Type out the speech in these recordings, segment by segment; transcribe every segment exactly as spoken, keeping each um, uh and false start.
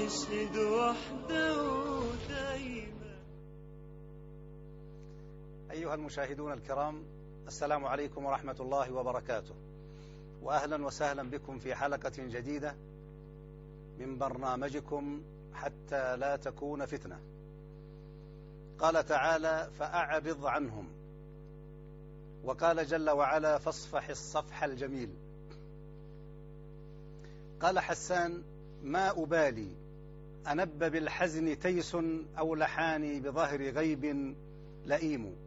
يشهد وحده دايما. أيها المشاهدون الكرام، السلام عليكم ورحمة الله وبركاته، وأهلا وسهلا بكم في حلقة جديدة من برنامجكم حتى لا تكون فتنة. قال تعالى: فأعرض عنهم. وقال جل وعلا: فاصفح الصفح الجميل. قال حسان: ما أبالي أنب بالحزن تيس أو لحاني بظهر غيب لئيم.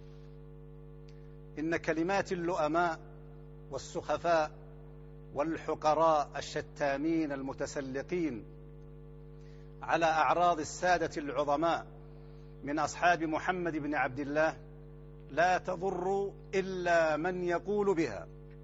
إن كلمات اللؤماء والسخفاء والحقراء الشتامين المتسلقين على أعراض السادة العظماء من أصحاب محمد بن عبد الله لا تضر إلا من يقول بها.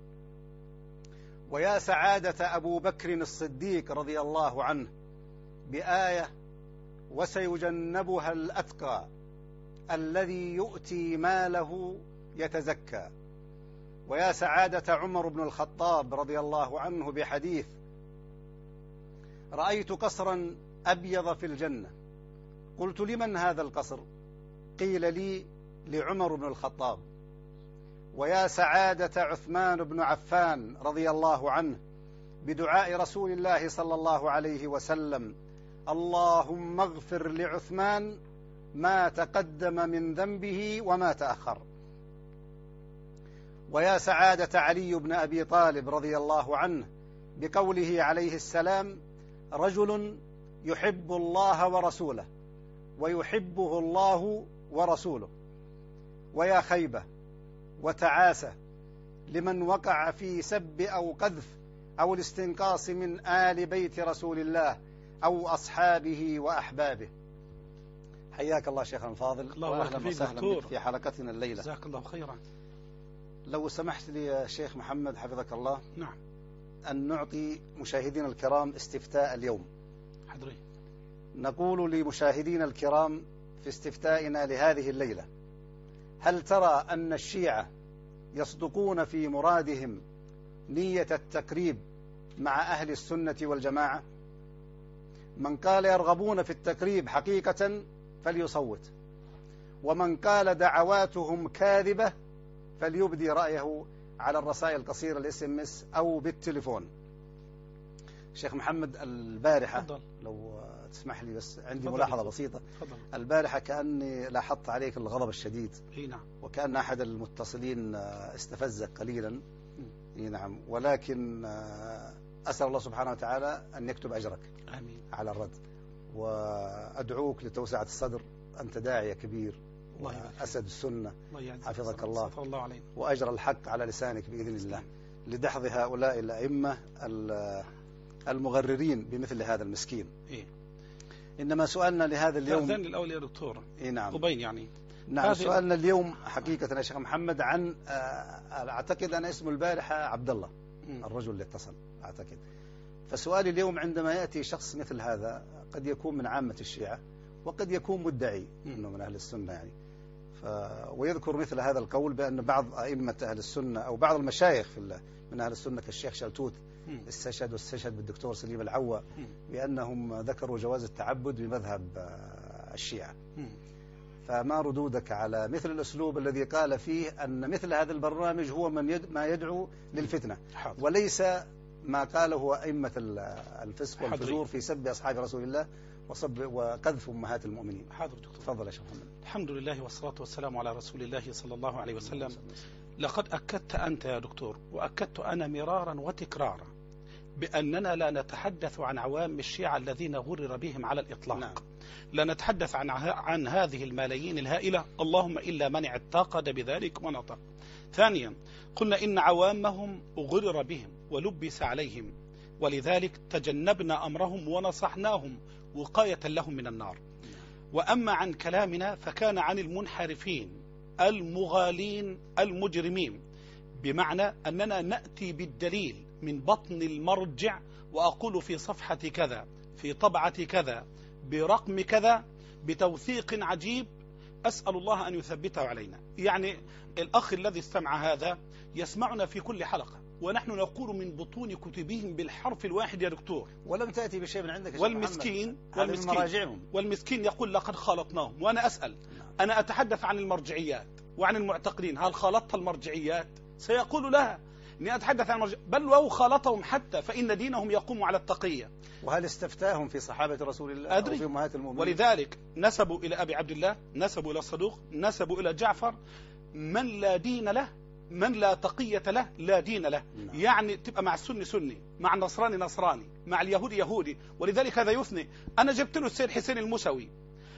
ويا سعادة أبو بكر الصديق رضي الله عنه بآية: وسيجنبها الأتقى الذي يؤتي ماله يتزكى. ويا سعادة عمر بن الخطاب رضي الله عنه بحديث: رأيت قصرا أبيض في الجنة، قلت: لمن هذا القصر؟ قيل لي: لعمر بن الخطاب. ويا سعادة عثمان بن عفان رضي الله عنه بدعاء رسول الله صلى الله عليه وسلم: اللهم اغفر لعثمان ما تقدم من ذنبه وما تأخر. ويا سعادة علي بن أبي طالب رضي الله عنه بقوله عليه السلام: رجل يحب الله ورسوله ويحبه الله ورسوله. ويا خيبة وتعاسة لمن وقع في سب أو قذف أو الاستنقاص من آل بيت رسول الله أو أصحابه وأحبابه. حياك الله شيخنا الفاضل، وأهلا وسهلا بك في حلقتنا الليلة. جزاك الله خيرا. لو سمحت لي يا شيخ محمد حفظك الله، نعم، أن نعطي مشاهدينا الكرام استفتاء اليوم. حضري. نقول لمشاهدينا الكرام في استفتائنا لهذه الليلة: هل ترى أن الشيعة يصدقون في مرادهم نية التقريب مع أهل السنة والجماعة؟ من قال يرغبون في التقريب حقيقة فليصوت، ومن قال دعواتهم كاذبة فليبدي رأيه على الرسائل القصيرة الاس ام اس أو بالتليفون. شيخ محمد، البارحة فضل. لو تسمح لي بس عندي فضل ملاحظة فضل. بسيطة. فضل. البارحة كأني لاحظت عليك الغضب الشديد. اي نعم. وكأن أحد المتصلين استفزك قليلا. اي نعم، ولكن أسأل الله سبحانه وتعالى أن يكتب أجرك. آمين. على الرد، وأدعوك لتوسعة الصدر، أنت داعية كبير وأسد السنة، حفظك الله، الله وأجر الحق على لسانك بإذن الله لدحض هؤلاء الأئمة المغررين بمثل هذا المسكين. إيه؟ إنما سؤالنا لهذا اليوم تأذن الأول يا دكتور. إيه نعم. أبين يعني. نعم، سؤالنا اليوم حقيقة يا شيخ محمد عن أعتقد أنا اسمه البارحة عبد الله، الرجل اللي اتصل أعتقد. فسؤالي اليوم: عندما يأتي شخص مثل هذا، قد يكون من عامة الشيعة وقد يكون مدعي أنه من أهل السنة يعني، ف... ويذكر مثل هذا القول بأن بعض أئمة أهل السنة أو بعض المشايخ في من أهل السنة كالشيخ شلتوت استشهد واستشهد بالدكتور سليم العوة بأنهم ذكروا جواز التعبد بمذهب الشيعة. فما ردودك على مثل الأسلوب الذي قال فيه أن مثل هذا البرنامج هو من يد... ما يدعو للفتنة، وليس ما قاله أئمة الفسق والفجور في سب أصحاب رسول الله وصب وقذف أمهات المؤمنين؟ حاضر دكتور. تفضل يا شيخ محمد. الحمد لله والصلاة والسلام على رسول الله صلى الله عليه وسلم. لقد أكدت أنت يا دكتور وأكدت أنا مرارا وتكرارا بأننا لا نتحدث عن عوام الشيعة الذين غرر بهم على الإطلاق. نعم. لا نتحدث عن عن هذه الملايين الهائلة، اللهم إلا من اعتقد بذلك ونطق. ثانيا، قلنا إن عوامهم غرر بهم ولبس عليهم، ولذلك تجنبنا أمرهم ونصحناهم وقاية لهم من النار. وأما عن كلامنا فكان عن المنحرفين المغالين المجرمين، بمعنى أننا نأتي بالدليل من بطن المرجع وأقول في صفحة كذا في طبعة كذا برقم كذا بتوثيق عجيب، أسأل الله أن يثبته علينا. يعني الأخ الذي استمع هذا يسمعنا في كل حلقة ونحن نقول من بطون كتبهم بالحرف الواحد يا دكتور. ولم تأتي بشيء من عندك يا شيخ والمسكين محمد. هذا من مراجعهم. والمسكين يقول لقد خالطناهم. وأنا أسأل، أنا أتحدث عن المرجعيات وعن المعتقدين، هل خالطت المرجعيات؟ سيقول لها إني أتحدث عن المرجع، بل لو خالطهم حتى فإن دينهم يقوم على التقية. وهل استفتاهم في صحابة رسول الله أدري. أو في أمهات المؤمنين؟ ولذلك نسبوا إلى أبي عبد الله، نسبوا إلى الصدوق، نسبوا إلى جعفر. من لا دين له، من لا تقية له لا دين له. نعم. يعني تبقى مع السني سني، مع النصراني نصراني، مع اليهودي يهودي. ولذلك هذا يثني. أنا جبت له السيد حسين الموسوي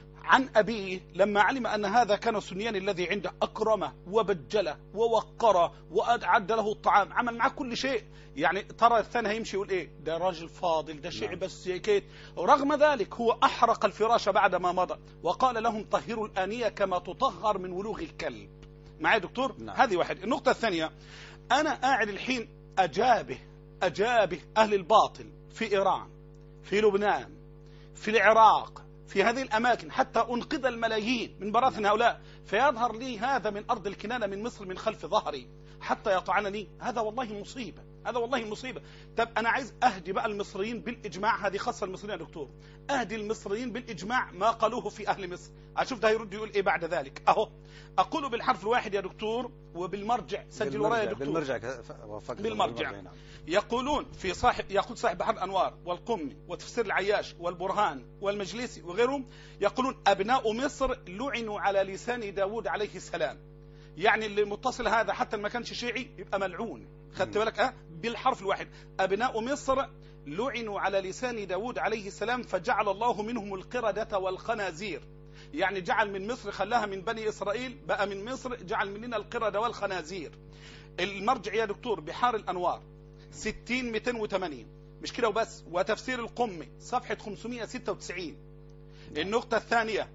عن أبيه لما علم أن هذا كان السنيان الذي عنده، أكرمه وبجله ووقره وأعد له الطعام، عمل معه كل شيء. يعني ترى الثاني هيمشي يقول إيه ده راجل فاضل، ده شيء بس كيت. ورغم ذلك هو أحرق الفراش بعد ما مضى وقال لهم طهروا الآنية كما تطهر من ولوغ الكلب. معي دكتور؟ نعم. هذه واحد. النقطة الثانية، أنا قاعد الحين أجابه أجابه أهل الباطل في إيران، في لبنان، في العراق، في هذه الأماكن، حتى أنقذ الملايين من براثن هؤلاء، فيظهر لي هذا من أرض الكنانة من مصر من خلف ظهري حتى يطعنني. هذا والله مصيبة، هذا والله مصيبة. طب أنا عايز أهدي بقى المصريين بالإجماع، هذه خاصة المصريين يا دكتور، أهدي المصريين بالإجماع ما قالوه في أهل مصر. أشوف ده يرد يقول إيه بعد ذلك. أهو أقول بالحرف الواحد يا دكتور وبالمرجع، سجل ورايا يا دكتور. بالمرجع بالمرجع. يقولون في صاحب، يقول صاحب بحر الأنوار والقمي وتفسير العياش والبرهان والمجلسي وغيرهم، يقولون أبناء مصر لعنوا على لسان داود عليه السلام. يعني اللي متصل هذا حتى ما كانش شيعي يبقى ملعون. خدت بالك؟ أه بالحرف الواحد، أبناء مصر لعنوا على لسان داود عليه السلام فجعل الله منهم القردة والخنازير. يعني جعل من مصر، خلاها من بني إسرائيل بقى من مصر، جعل مننا القردة والخنازير. المرجع يا دكتور بحار الأنوار ستين مئتين وثمانين، مش كده وبس، وتفسير القمي صفحة خمسمئة وستة وتسعين. النقطة الثانية،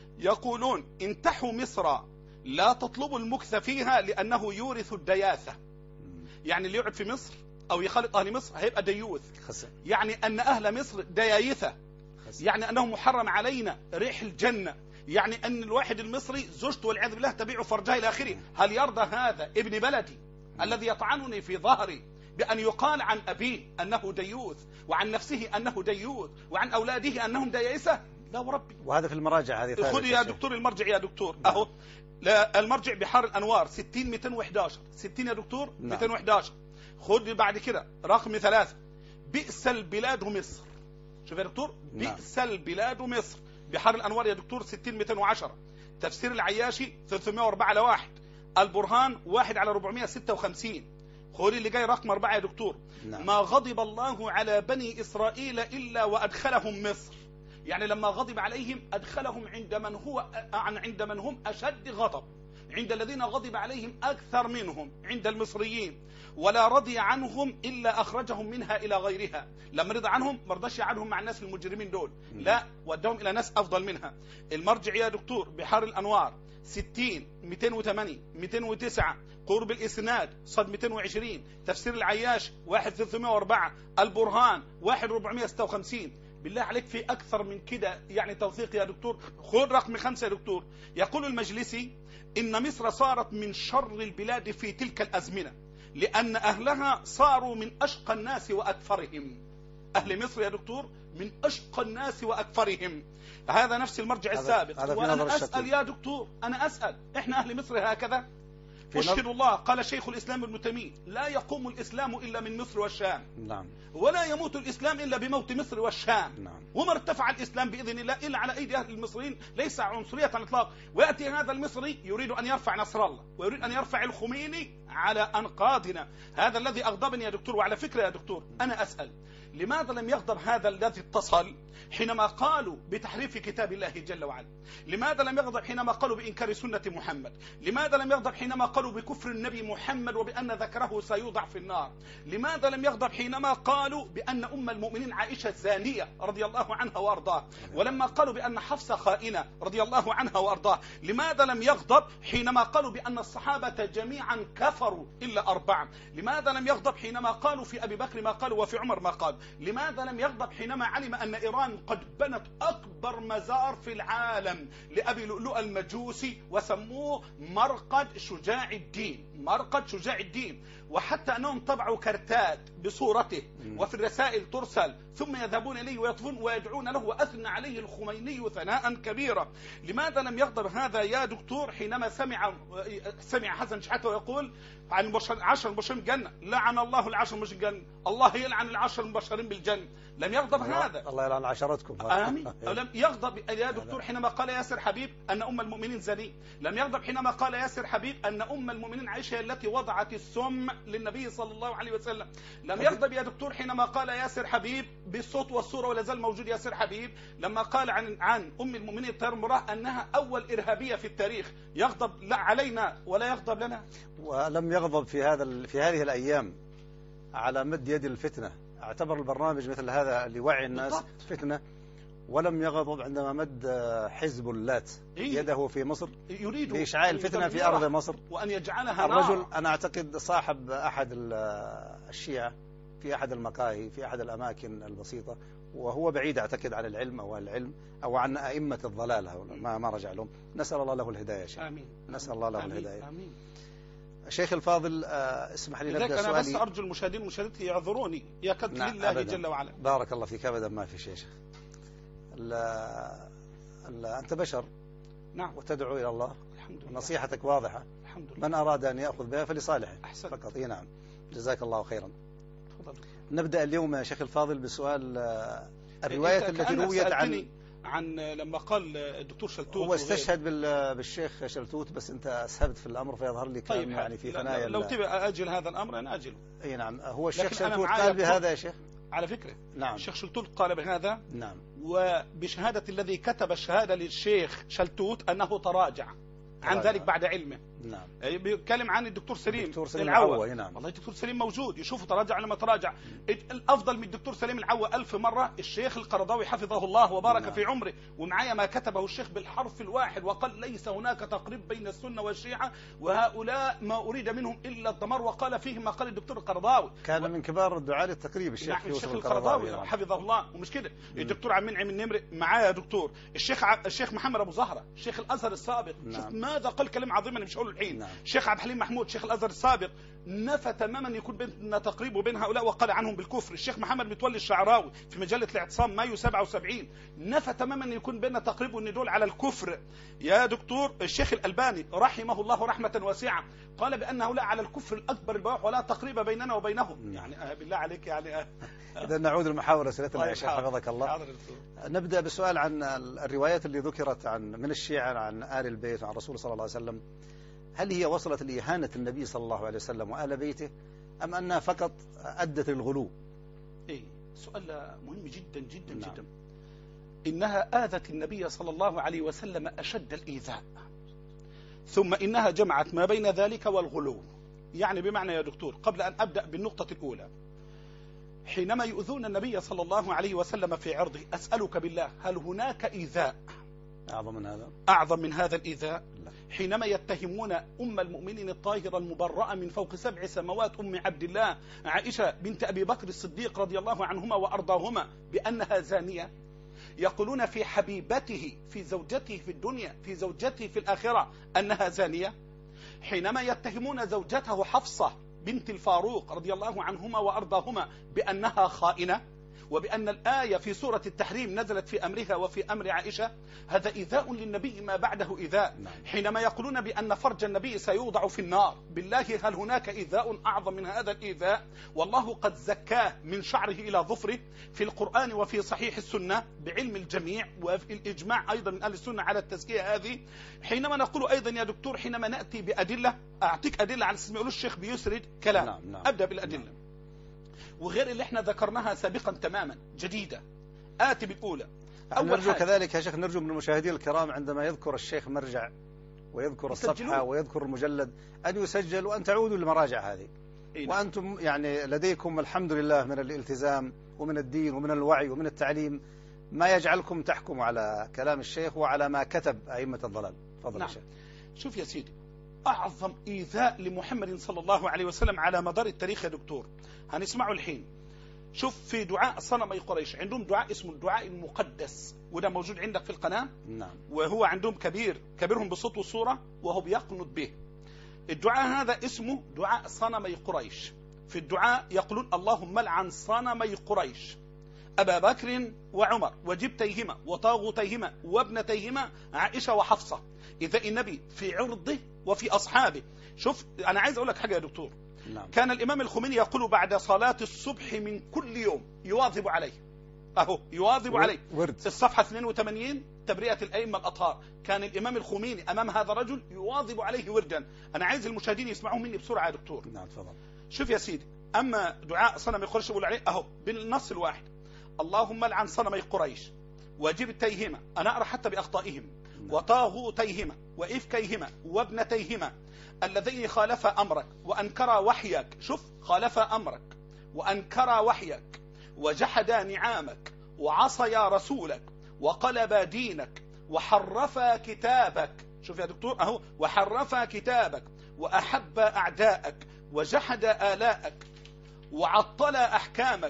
يقولون انتحوا مصر لا تطلبوا المكث فيها لأنه يورث الدياثة. يعني اللي يقعد في مصر أو يخالط أهل مصر هيبقى ديوث. يعني أن أهل مصر ديايثة، يعني أنه محرم علينا ريح الجنة. يعني أن الواحد المصري زوجته والعياذ بالله تبيع فرجها إلى آخره. هل يرضى هذا ابن بلدي الذي يطعنني في ظهري بأن يقال عن أبيه أنه ديوث، وعن نفسه أنه ديوث، وعن أولاده أنهم ديائسة؟ لا وربي. وهذا في المراجع هذه. خذ يا دكتور المرجع يا دكتور. نعم. أهو لا المرجع بحار الأنوار ستين مئتين وأحد عشر، ستين يا دكتور. نعم. مئتين وأحد عشر. خذ بعد كده رقم ثلاثة، بئس البلاد مصر. شوف يا دكتور. نعم. بئس البلاد مصر بحار الأنوار يا دكتور ستين مئتين وعشرة. تفسير العياشي ثلاثمئة وأربعة على واحد. البرهان واحد على أربعمئة وستة وخمسين. خذ اللي جاي رقم أربعة يا دكتور. نعم. ما غضب الله على بني إسرائيل إلا وأدخلهم مصر. يعني لما غضب عليهم أدخلهم عند من هو عند من هم أشد غضب، عند الذين غضب عليهم أكثر منهم عند المصريين. ولا رضي عنهم إلا أخرجهم منها إلى غيرها. لما رضى عنهم ما رضاش يقعدهم مع الناس المجرمين دول، لا ودهم إلى ناس أفضل منها. المرجع يا دكتور بحار الأنوار ستين مئتين وثمانية مئتين وتسعة. قرب الإسناد صد مئتين وعشرين. تفسير العياش واحد ثلاثمئة وأربعة. البرهان واحد أربعمئة وستة وخمسين. بالله عليك في أكثر من كده يعني توثيق يا دكتور. خذ رقم خمسة يا دكتور. يقول المجلسي إن مصر صارت من شر البلاد في تلك الأزمنة لأن أهلها صاروا من أشقى الناس وأكثرهم. أهل مصر يا دكتور من أشقى الناس وأكثرهم. هذا نفس المرجع السابق. وأنا أسأل يا دكتور، أنا أسأل، إحنا أهل مصر هكذا؟ أشهد الله قال شيخ الإسلام ابن تيمية لا يقوم الإسلام إلا من مصر والشام. نعم. ولا يموت الإسلام إلا بموت مصر والشام. نعم. وما ارتفع الإسلام بإذن الله إلا على أيدي أهل المصريين، ليس عنصرية على الإطلاق. ويأتي هذا المصري يريد أن يرفع نصر الله ويريد أن يرفع الخميني على أنقاضنا. هذا الذي أغضبني يا دكتور. وعلى فكرة يا دكتور أنا أسأل، لماذا لم يغضب هذا الذي اتصل حينما قالوا بتحريف كتاب الله جل وعلا؟ لماذا لم يغضب حينما قالوا بإنكار سنة محمد؟ لماذا لم يغضب حينما قالوا بكفر النبي محمد وبأن ذكره سيوضع في النار؟ لماذا لم يغضب حينما قالوا بأن أم المؤمنين عائشة زانية رضي الله عنها وأرضاه؟ ولما قالوا بأن حفصة خائنة رضي الله عنها وأرضاه؟ لماذا لم يغضب حينما قالوا بأن الصحابة جميعا كفروا إلا أربعة؟ لماذا لم يغضب حينما قالوا في أبي بكر ما قالوا وفي عمر ما قالوا؟ لماذا لم يغضب حينما علم أن إيران قد بنت أكبر مزار في العالم لأبي لؤلؤ المجوسي وسموه مرقد شجاع الدين، مرقد شجاع الدين، وحتى أنهم طبعوا كرتات بصورته وفي الرسائل ترسل ثم يذهبون إليه ويطفون ويدعون له، وأثنى عليه الخميني ثناء كبيرا. لماذا لم يغضب هذا يا دكتور حينما سمع سمع حسن شحاتة ويقول عن عشر مبشرين بالجنة؟ لعن الله العشر المبشرين بالجنة، الله يلعن العشر المبشرين بالجنة. لم يغضب هذا. الله يلعن عشرتكم. آمين. لم يغضب يا دكتور حينما قال ياسر حبيب أن أم المؤمنين زني. لم يغضب حينما قال ياسر حبيب أن أم المؤمنين عائشة التي وضعت السم للنبي صلى الله عليه وسلم. لم يغضب يا دكتور حينما قال ياسر حبيب بالصوت والصورة ولا زال موجود ياسر حبيب لما قال عن عن أم المؤمنين الطاهرة المباركة أنها أول إرهابية في التاريخ. يغضب لا علينا ولا يغضب لنا. ولم يغضب في هذا في هذه الأيام على مد يد الفتنة. اعتبر البرنامج مثل هذا لوعي الناس بالضبط. فتنة، ولم يغضب عندما مد حزب اللات إيه؟ يده في مصر يريد لإشعاع الفتنة في أرض مصر، وأن يجعلها الرجل نار. أنا أعتقد صاحب أحد الشيعة في أحد المقاهي في أحد الأماكن البسيطة، وهو بعيد أعتقد عن العلم أو العلم أو عن أئمة الضلال، ما ما رجع لهم. نسأل الله له الهداية يا شيخ. آمين. نسأل الله له آمين. الهداية. آمين. شيخ الفاضل اسمح لي لذلك نبدأ أنا سؤالي. بس أرجو المشاهدين والمشاهدات يعذروني يا كد نعم لله أبداً. جل وعلا. بارك الله فيك. أبدا ما في شيء يا شيخ. لا لا أنت بشر نعم وتدعو إلى الله، الحمد لله. نصيحتك واضحة، الحمد لله. من أراد أن يأخذ بها فلصالحه أحسن. فقط. إيه نعم، جزاك الله خيرا. تفضل. نبدأ اليوم يا شيخ الفاضل بسؤال آه، الرواية أنت التي كأنك رويت عن سألتني عن لما قال الدكتور شلتوت هو وغيره. استشهد بال- بالشيخ شلتوت، بس أنت أسهبت في الأمر فيظهر لي كان طيب يعني في لا- ثنايا لو ال- تبي أجل هذا الأمر أنا أجله. أي نعم، هو الشيخ لكن أنا شلتوت معايا قال بطل- بهذا يا شيخ. على فكرة نعم الشيخ شلتوت قال بهذا، نعم وبشهادة الذي كتب الشهادة للشيخ شلتوت أنه تراجع عن تراجع. ذلك بعد علمه. نعم بيتكلم عن الدكتور سليم الدكتور سليم العوا. العوا، نعم. والله الدكتور سليم موجود، يشوفوا تراجع لما تراجع. الأفضل من الدكتور سليم العوا ألف مرة الشيخ القرضاوي حفظه الله وبارك نعم. في عمره، ومعايا ما كتبه الشيخ بالحرف الواحد وقال ليس هناك تقريب بين السنة والشيعة، وهؤلاء ما أريد منهم إلا الدمار، وقال فيهم ما قال الدكتور القرضاوي. كان من كبار الدعاة للتقريب الشيخ نعم يوسف الشيخ القرضاوي. القرضاوي نعم. حفظه الله. ومش كده الدكتور عبد المنعم النمري معايا يا دكتور، الشيخ ع... الشيخ محمد ابو زهره، الشيخ الازهر السابق. نعم. شوف ماذا قال، كلام عظيم انا مش هقوله الحين. نعم. الشيخ عبد الحليم محمود شيخ الازهر السابق نفى تماما يكون بيننا تقريب وبين هؤلاء وقال عنهم بالكفر. الشيخ محمد متولي الشعراوي في مجله الاعتصام مايو سبعة وسبعين نفى تماما يكون بيننا تقريب وان دول على الكفر. يا دكتور الشيخ الالباني رحمه الله رحمه واسعه قال بان هؤلاء على الكفر الاكبر البواح ولا تقريب بيننا وبينهم. نعم. يعني آه بالله عليك يعني آه إذا نعود لمحاور أسئلتنا يا شيخ حاضر. حفظك الله. حاضر يا دكتور. نبدأ بسؤال عن الروايات اللي ذكرت عن من الشيعة عن آل البيت وعن الرسول صلى الله عليه وسلم، هل هي وصلت لإهانة النبي صلى الله عليه وسلم وآل بيته، أم أنها فقط أدت الغلو؟ إيه سؤال مهم جدا جدا نعم. جدا. إنها آذت النبي صلى الله عليه وسلم أشد الإيذاء، ثم إنها جمعت ما بين ذلك والغلو. يعني بمعنى يا دكتور قبل أن أبدأ بالنقطة الأولى، حينما يؤذون النبي صلى الله عليه وسلم في عرضه أسألك بالله هل هناك إيذاء أعظم من هذا؟ أعظم من هذا الإيذاء؟ لا. حينما يتهمون أم المؤمنين الطاهرة المبرأة من فوق سبع سماوات أم عبد الله عائشة بنت أبي بكر الصديق رضي الله عنهما وأرضاهما بأنها زانية، يقولون في حبيبته في زوجته في الدنيا في زوجته في الآخرة أنها زانية. حينما يتهمون زوجته حفصة بنت الفاروق رضي الله عنهما وأرضاهما بأنها خائنة، وبأن الآية في سورة التحريم نزلت في أمرها وفي أمر عائشة، هذا إيذاء للنبي ما بعده إيذاء. نعم. حينما يقولون بأن فرج النبي سيوضع في النار، بالله هل هناك إيذاء أعظم من هذا الإيذاء؟ والله قد زكاه من شعره إلى ظفره في القرآن وفي صحيح السنة بعلم الجميع وفي الإجماع أيضا من أهل السنة على التزكية هذه. حينما نقول أيضا يا دكتور حينما نأتي بأدلة، أعطيك أدلة على اساس ما يقول الشيخ بيسرد كلام. نعم. نعم. أبدأ بالأدلة. نعم. وغير اللي احنا ذكرناها سابقا تماما جديدة. آتي بالأولى. أول نرجو حاجة. كذلك يا شيخ، نرجو من المشاهدين الكرام عندما يذكر الشيخ مرجع ويذكر الصفحة يسجلون. ويذكر المجلد أن يسجل وأن تعودوا للمراجع هذه. إيه. وأنتم يعني لديكم الحمد لله من الالتزام ومن الدين ومن الوعي ومن التعليم ما يجعلكم تحكموا على كلام الشيخ وعلى ما كتب أئمة الضلال. تفضل نعم. يا شيخ. شوف يا سيدي، أعظم إيذاء لمحمد صلى الله عليه وسلم على مدار التاريخ يا دكتور هنسمعه الحين. شوف في دعاء صنمي قريش عندهم دعاء اسمه الدعاء المقدس، وده موجود عندك في القناة. نعم. وهو عندهم كبير كبيرهم بصوت وصورة وهو بيقنط به. الدعاء هذا اسمه دعاء صنمي قريش. في الدعاء يقولون اللهم لعن صنمي قريش أبا بكر وعمر وجبتيهما وطاغوتيهما وابنتيهما عائشة وحفصة. إذا النبي في عرضه وفي أصحابه. شوف أنا عايز أقول لك حاجة يا دكتور. نعم. كان الإمام الخميني يقول بعد صلاة الصبح من كل يوم يواظب عليه، أهو يواظب عليه. ورد. الصفحة اثنين وثمانين تبرئة الأئمة الأطهار، كان الإمام الخميني أمام هذا الرجل يواظب عليه وردا. أنا عايز المشاهدين يسمعوا مني بسرعة يا دكتور. نعم تفضل. شوف يا سيدي، أما دعاء صنمي قريش يقول عليه أهو بالنص الواحد اللهم لعن صنمي قريش وجبتيهما، أنا أقرأ حتى بأخطائهم، وطاغوتيهما وإفكيهما وابنتيهما الذين خالفا أمرك وأنكرا وحيك. شوف خالفا أمرك وأنكرا وحيك وجحدا نعامك وعصيا رسولك وقلبا دينك وحرفا كتابك. شوف يا دكتور أهو، وحرفا كتابك وأحبا أعداءك وجحدا آلاءك وعطلا أحكامك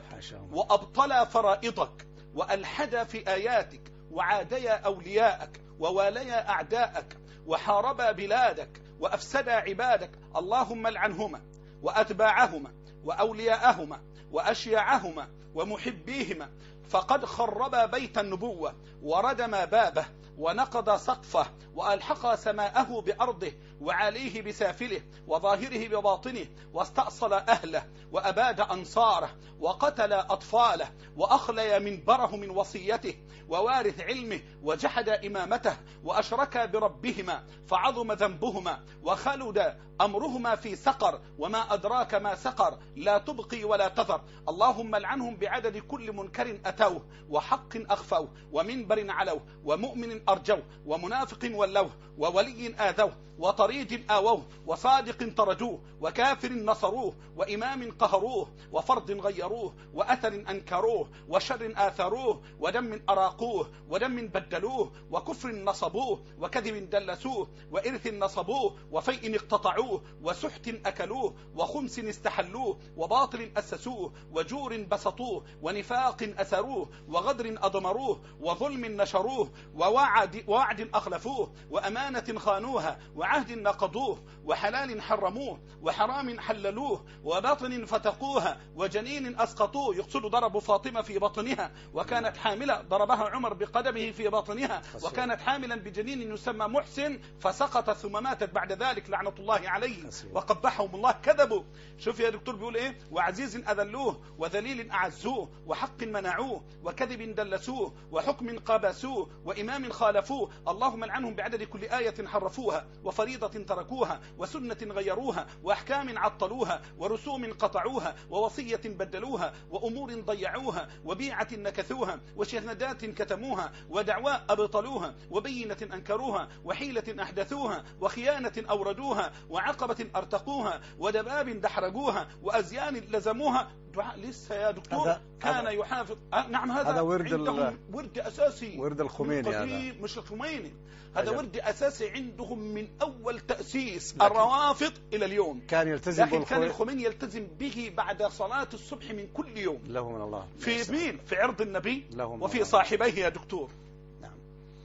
وأبطلا فرائضك وألحدا في آياتك وعاديا أولياءك وواليا أعداءك وحاربا بلادك وأفسدا عبادك. اللهم لعنهما وأتباعهما وأولياءهما وأشياعهما ومحبيهما، فقد خربا بيت النبوة وردما بابه ونقض سقفه وألحق سماءه بأرضه وعليه بسافله وظاهره بباطنه واستأصل أهله وأباد أنصاره وقتل أطفاله وأخلي منبره من وصيته ووارث علمه وجحد إمامته وأشرك بربهما فعظم ذنبهما وخلد أمرهما في سقر وما أدراك ما سقر لا تبقي ولا تذر. اللهم لعنهم بعدد كل منكر أتوه وحق أخفوه ومنبر علوه ومؤمن أرجوه ومنافق ولوه وولي آذوه وطريد آووه وصادق ترجوه وكافر نصروه وإمام قهروه وفرد غيروه وأثر أنكروه وشر آثروه ودم أراقوه ودم بدلوه وكفر نصبوه وكذب دلسوه وإرث نصبوه وفيء اقتطعوه وسحت أكلوه وخمس استحلوه وباطل أسسوه وجور بسطوه ونفاق أسروه وغدر أضمروه وظلم نشروه ووعد وعد أخلفوه وأمانة خانوها وعهد نقضوه وحلال حرموه وحرام حللوه وباطن فتقوها وجنين أسقطوه. يقصد ضرب فاطمة في بطنها وكانت حاملة، ضربها عمر بقدمه في بطنها وكانت حاملا بجنين يسمى محسن فسقط ثم ماتت بعد ذلك لعنة الله عليه وقبحهم الله. كذبوا. شوف يا دكتور بيقول ايه، وعزيز أذلوه وذليل أعزوه وحق منعوه وكذب دلسوه وحكم قابسوه وإمام خالفوه. اللهم لعنهم بعدد كل آية حرفوها وفريضة تركوها وسنة غيروها وأحكام عطلوها ورسوم قطعوها ووصية بدلوها وأمور ضيعوها وبيعة نكثوها وشهادات كتموها ودعواء أبطلوها وبينة أنكروها وحيلة أحدثوها وخيانة أوردوها وعقبة أرتقوها ودباب دحرجوها وأزيان لزموها. دعاء لسه يا دكتور كان يحافظ. آه نعم هذا, هذا ورد ال... ورد أساسي، ورد الخميني هذا مش الخميني، هذا ورد أساسي عندهم من أول تأسيس الروافض إلى اليوم. كان يلتزم لكن كان الخميني يلتزم به بعد صلاة الصبح من كل يوم. له من الله. في مين؟ في عرض النبي وفي الله. صاحبيه يا دكتور. نعم.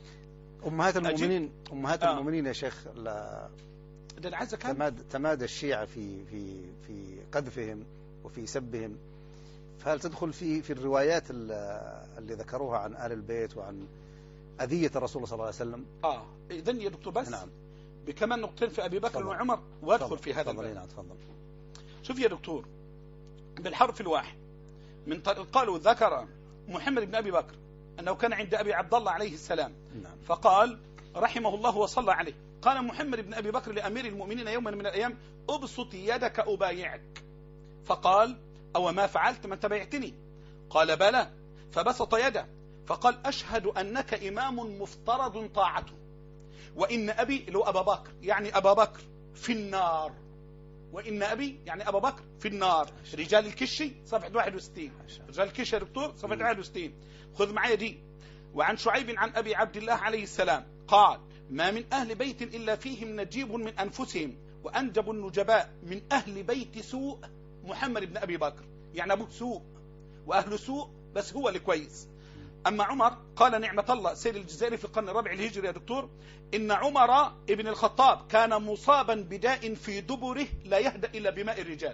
أمهات المؤمنين أمهات آه. المؤمنين يا شيخ لا ده عايز تماد تماد الشيعة في في في قذفهم وفي سبهم، فهل تدخل في في الروايات اللي ذكروها عن آل البيت وعن أذية الرسول صلى الله عليه وسلم؟ آه إذن يا دكتور بس نعم. بكمان نقطتين في أبي بكر وعمر وأدخل في هذا الباب. نعم تفضل. شوف يا دكتور، بالحرف الواحد من قالوا ذكر محمد بن أبي بكر أنه كان عند أبي عبد الله عليه السلام. نعم. فقال رحمه الله وصلى عليه، قال محمد بن أبي بكر لأمير المؤمنين يوما من الأيام أبسط يدك أبايعك. فقال أو ما فعلت من تبعتني؟ قال بلى. فبسط يده فقال أشهد أنك إمام مفترض طاعته وإن أبي لو أبا بكر يعني أبا بكر في النار، وإن أبي يعني أبا بكر في النار. رجال الكشي صفحة واحد وستين. رجال الكشي يا دكتور صفحة واحد وستين. خذ معي دي. وعن شعيب عن أبي عبد الله عليه السلام قال ما من أهل بيت إلا فيهم نجيب من أنفسهم وأنجب النجباء من أهل بيت سوء محمد بن أبي بكر، يعني أبوه سوء وأهل سوء، بس هو اللي كويس. أما عمر قال نعمة الله سيد الجزائري في القرن الرابع الهجري يا دكتور، إن عمر ابن الخطاب كان مصابا بداء في دبره لا يهدأ إلا بماء الرجال.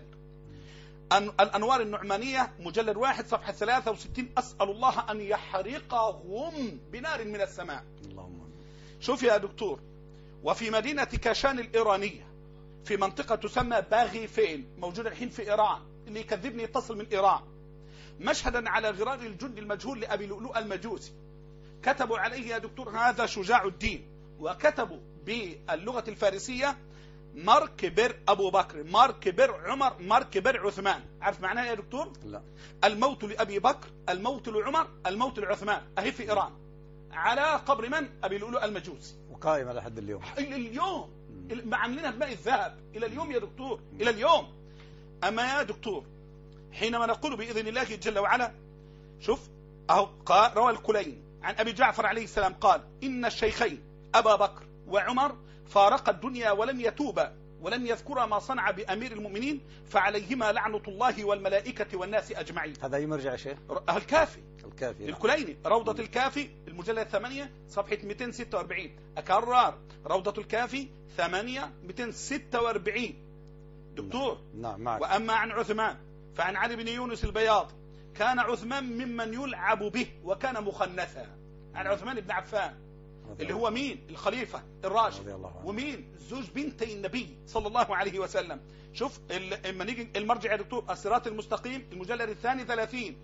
الأنوار النعمانية مجلد واحد صفحة ثلاثة وستين، أسأل الله أن يحرقهم بنار من السماء. اللهم. شوف يا دكتور، وفي مدينة كاشان الإيرانية في منطقة تسمى باغيفين موجودة الحين في إيران، اللي يكذبني يتصل من إيران، مشهدا على غرار الجند المجهول لأبي لؤلؤ المجوسي. كتبوا عليه يا دكتور هذا شجاع الدين، وكتبوا باللغة الفارسية مركبر أبو بكر، مركبر عمر، مركبر عثمان. عارف معناها يا دكتور؟ لا. الموت لأبي بكر، الموت لعمر، الموت لعثمان. أهي في إيران على قبر من؟ أبي لؤلؤ المجوسي، وقائمة لحد اليوم. إلى اليوم معاملينها بماء الذهب إلى اليوم يا دكتور، إلى اليوم. أما يا دكتور حينما نقول بإذن الله جل وعلا، شوف أهو روى الكلين عن أبي جعفر عليه السلام قال إن الشيخين أبا بكر وعمر فارق الدنيا ولم يتوبا ولم يذكر ما صنع بأمير المؤمنين فعليهما لعنة الله والملائكة والناس أجمعين. هذا أي مرجع يا شيخ؟ الكافي الكافي للكليني، روضة الكافي المجلد ثمانية صفحة مئتين وستة وأربعين. أكرر روضة الكافي ثمانية مئتين وستة وأربعين دكتور. نعم معك. وأما عن عثمان فعن علي بن يونس البياض كان عثمان ممن يلعب به وكان مخنثا. عن عثمان بن عفان اللي هو مين؟ الخليفة الراشد، ومين؟ زوج بنتي النبي صلى الله عليه وسلم. شوف لما نيجي المرجع يا دكتور الصراط المستقيم المجلد الثاني ثلاثين.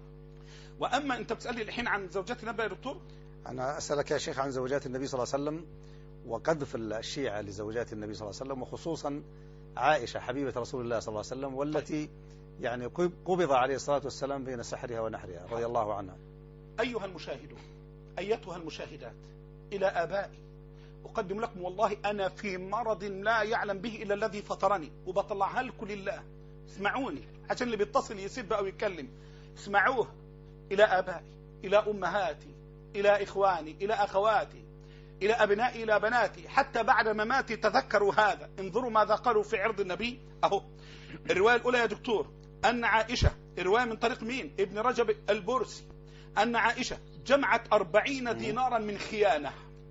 وأما أنت بتسألني الحين عن زوجات النبي يا دكتور، أنا أسألك يا شيخ عن زوجات النبي صلى الله عليه وسلم وقذف الشيعة لزوجات النبي صلى الله عليه وسلم، وخصوصا عائشة حبيبة رسول الله صلى الله عليه وسلم، والتي يعني قبض عليه الصلاة والسلام بين سحرها ونحرها رضي الله عنها. أيها المشاهدون، أيتها المشاهدات، إلى آبائي أقدم لكم والله أنا في مرض لا يعلم به إلا الذي فطرني، وبطلعها لكم لله. اسمعوني عشان اللي بيتصل يسب أو يتكلم، اسمعوه. إلى آبائي، إلى أمهاتي، إلى إخواني، إلى أخواتي، إلى أبنائي، إلى بناتي، حتى بعد مماتي تذكروا هذا. انظروا ماذا قالوا في عرض النبي. أهو الرواية الأولى يا دكتور، أن عائشة، الرواية من طريق مين؟ ابن رجب البرسي، أن عائشة جمعت أربعين دينارا من خيانة،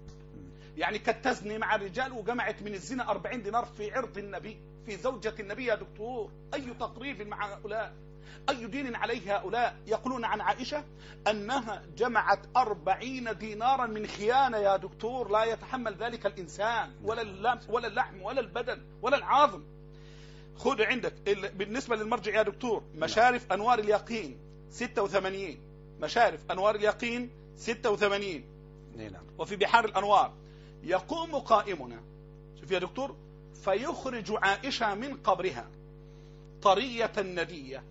يعني كانت تزني مع الرجال وجمعت من الزنا أربعين دينار في عرض النبي، في زوجة النبي يا دكتور. أي تقريب مع هؤلاء، أي دين عليه هؤلاء؟ يقولون عن عائشة أنها جمعت أربعين دينارا من خيانة يا دكتور. لا يتحمل ذلك الإنسان، ولا اللحم ولا اللحم ولا البدن ولا العظم. خذ عندك بالنسبة للمرجع يا دكتور مشارف أنوار اليقين ستة وثمانين، مشارف أنوار اليقين ستة وثمانين. نعم. وفي بحار الأنوار يقوم قائمنا، شوف يا دكتور، فيخرج عائشة من قبرها طرية ندية،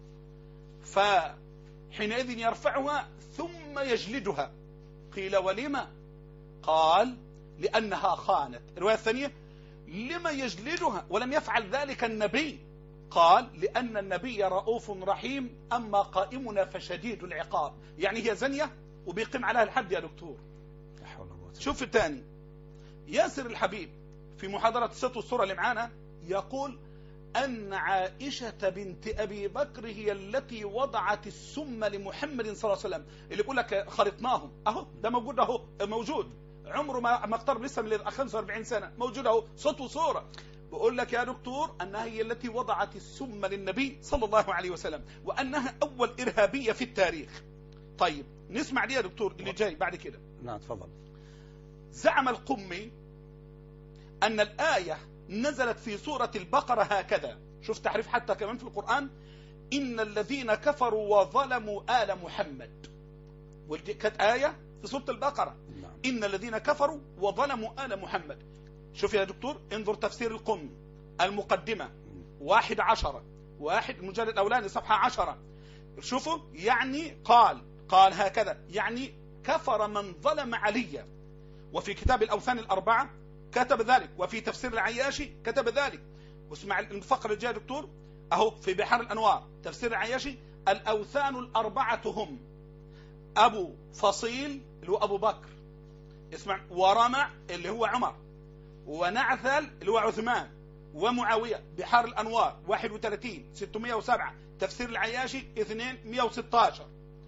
فحينئذ يرفعها ثم يجلدها. قيل ولما؟ قال لأنها خانت. الرواية الثانية لما يجلدها ولم يفعل ذلك النبي؟ قال لأن النبي رؤوف رحيم، أما قائمنا فشديد العقاب. يعني هي زنية وبيقيم عليها الحد يا دكتور. شوف الثاني ياسر الحبيب في محاضرة الست والصورة اللي معانا يقول أن عائشة بنت أبي بكر هي التي وضعت السم لمحمد صلى الله عليه وسلم. اللي يقول لك خلطناهم، أهو ده موجود، أهو موجود، عمره ما ما اقترب لسه من خمسة وأربعين سنة، موجود أهو صوت وصورة. بقول لك يا دكتور أنها هي التي وضعت السم للنبي صلى الله عليه وسلم، وأنها أول إرهابية في التاريخ. طيب نسمع دي يا دكتور اللي جاي بعد كده. نعم تفضل. زعم القمي أن الآية نزلت في سورة البقرة هكذا، شوف تحريف حتى كمان في القرآن، إن الذين كفروا وظلموا آل محمد، كانت آية في سورة البقرة. نعم. إن الذين كفروا وظلموا آل محمد. شوف يا دكتور انظر تفسير القمي المقدمة واحد عشرة، واحد المجلد الأولاني صفحة عشرة. شوفوا يعني قال قال هكذا، يعني كفر من ظلم عليا. وفي كتاب الأوثان الأربعة كتب ذلك، وفي تفسير العياشي كتب ذلك. واسمع الفقرة الجاية دكتور أهو في بحار الأنوار تفسير العياشي، الأوثان الأربعة هم أبو فصيل اللي هو أبو بكر، اسمع، ورمع اللي هو عمر، ونعثل اللي هو عثمان، ومعاوية بحار الأنوار واحد وثلاثين ستمائة وسبعة، تفسير العياشي اثنين مائة وستة عشر،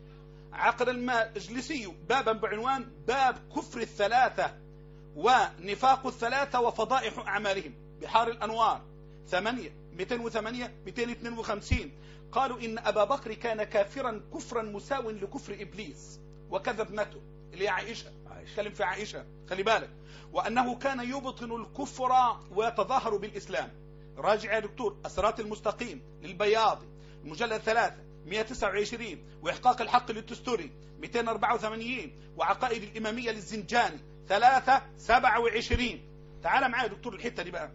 عقد المجلسي بابا بعنوان باب كفر الثلاثة ونفاق الثلاثة وفضائح أعمالهم بحار الأنوار ثمانية مئتين وثمانية مئتين واثنين وخمسين، قالوا إن أبا بكر كان كافرا كفرا مساو لكفر إبليس وكذا ابنته اللي هي عائشة، تكلم في عائشة خلي بالك، وأنه كان يبطن الكفر ويتظاهر بالإسلام. راجع يا دكتور الصراط المستقيم للبياضي المجلد ثلاثة مئة وتسعة وعشرين، وإحقاق الحق للتستوري مئتين وأربعة وثمانين، وعقائد الإمامية للزنجاني ثلاثة سبعة وعشرين. تعال معايا يا دكتور الحتة دي بقى،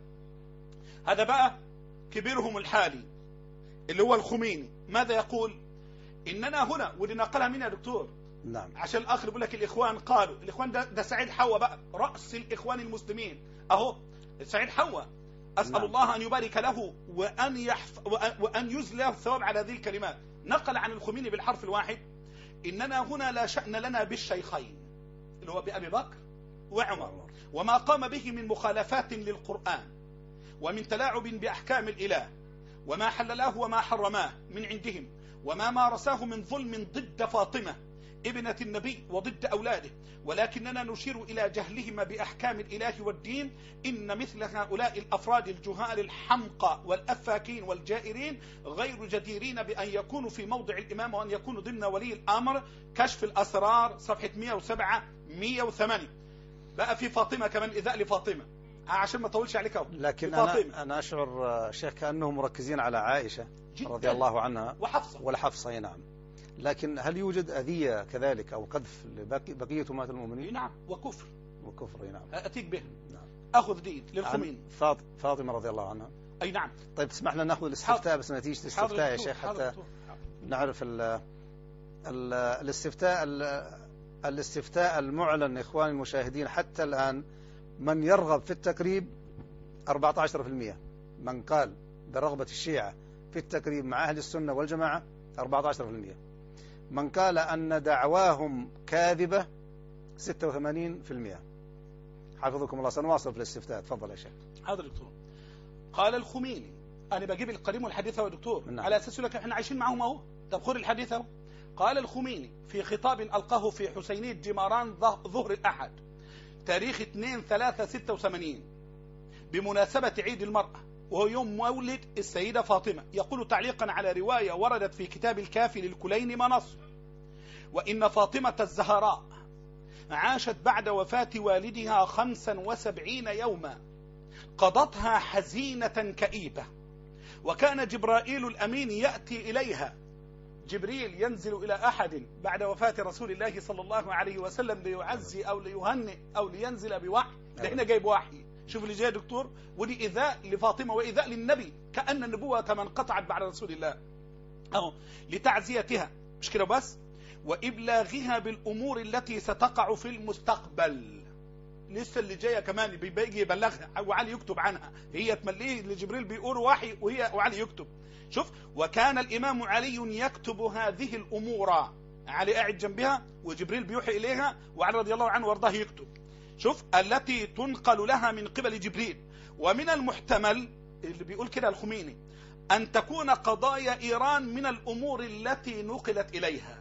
هذا بقى كبيرهم الحالي اللي هو الخميني، ماذا يقول؟ إننا هنا، ودي نقلها مين يا دكتور؟ نعم. عشان الآخر بيقول لك الإخوان قالوا، الإخوان ده, ده سعيد حوا بقى، رأس الإخوان المسلمين أهو سعيد حوا، أسأل نعم. الله أن يبارك له وأن, يحف وأن يزله الثواب على هذه الكلمات. نقل عن الخميني بالحرف الواحد: إننا هنا لا شأن لنا بالشيخين اللي هو بأبي بكر وعمر، وما قام به من مخالفات للقرآن ومن تلاعب بأحكام الإله، وما حللاه وما حرماه من عندهم، وما مارساه من ظلم ضد فاطمة ابنة النبي وضد أولاده، ولكننا نشير إلى جهلهما بأحكام الإله والدين. إن مثل هؤلاء الأفراد الجهال الحمقى والأفاكين والجائرين غير جديرين بأن يكونوا في موضع الإمام وأن يكونوا ضمن ولي الأمر. كشف الأسرار صفحة مئة وسبعة مئة وثمانية. بقى في فاطمة كمان، إذاء لفاطمة عشان ما طولش عليك. لكن أنا, أنا أشعر شيخ كأنهم مركزين على عائشة رضي الله عنها وحفصة والحفصة. نعم. لكن هل يوجد أذية كذلك أو قذف لبقية أمهات المؤمنين؟ نعم، وكفر وكفر. نعم. أتيك به. نعم. أخذ ديد للخميني. فاط... فاطمة رضي الله عنها. أي نعم. طيب تسمح لنا نأخذ الاستفتاء بس نتيجة الاستفتاء يا شيخ حتى نعرف ال... ال... الاستفتاء ال... الاستفتاء المعلن إخواني المشاهدين حتى الآن، من يرغب في التقريب أربعة عشر بالمئة، من قال برغبة الشيعة في التقريب مع أهل السنة والجماعة أربعة عشر بالمئة، من قال أن دعواهم كاذبة ستة وثمانين بالمئة. حفظكم الله. سنواصل في الاستفتاء. تفضل يا شيخ. هذا دكتور. قال الخميني، أنا بجيب القديم والحديث يا دكتور. نعم. على أساس لك احنا عايشين معهم اهو. طب خذ الحديث اهو. قال الخميني في خطاب ألقاه في حسينية جماران ظهر الأحد تاريخ اثنين ثلاثة ستة وثمانين بمناسبة عيد المرأة وهو يوم مولد السيدة فاطمة، يقول تعليقا على رواية وردت في كتاب الكافي للكليني منص: وإن فاطمة الزهراء عاشت بعد وفاة والدها خمسا وسبعين يوما قضتها حزينة كئيبة، وكان جبرائيل الأمين يأتي إليها. جبريل ينزل إلى أحد بعد وفاة رسول الله صلى الله عليه وسلم ليعزي أو ليهنئ أو لينزل بوحي. ده هنا جايب وحي. شوف اللي جاي دكتور، ودي إيذاء لفاطمة وإيذاء للنبي، كأن النبوة كما انقطعت بعد رسول الله أهو، لتعزيتها مش كده بس، وإبلاغها بالأمور التي ستقع في المستقبل. لسه اللي جايه كمان بيجي يبلغها وعلي يكتب عنها، هي تمليه لجبريل بيقول وحي وهي وعلي يكتب. شوف، وكان الإمام علي يكتب هذه الأمور، علي قاعد جنبها وجبريل بيوحي إليها وعلي رضي الله عنه وارضاه يكتب. شوف، التي تنقل لها من قبل جبريل. ومن المحتمل اللي بيقول كده الخميني أن تكون قضايا إيران من الأمور التي نقلت إليها.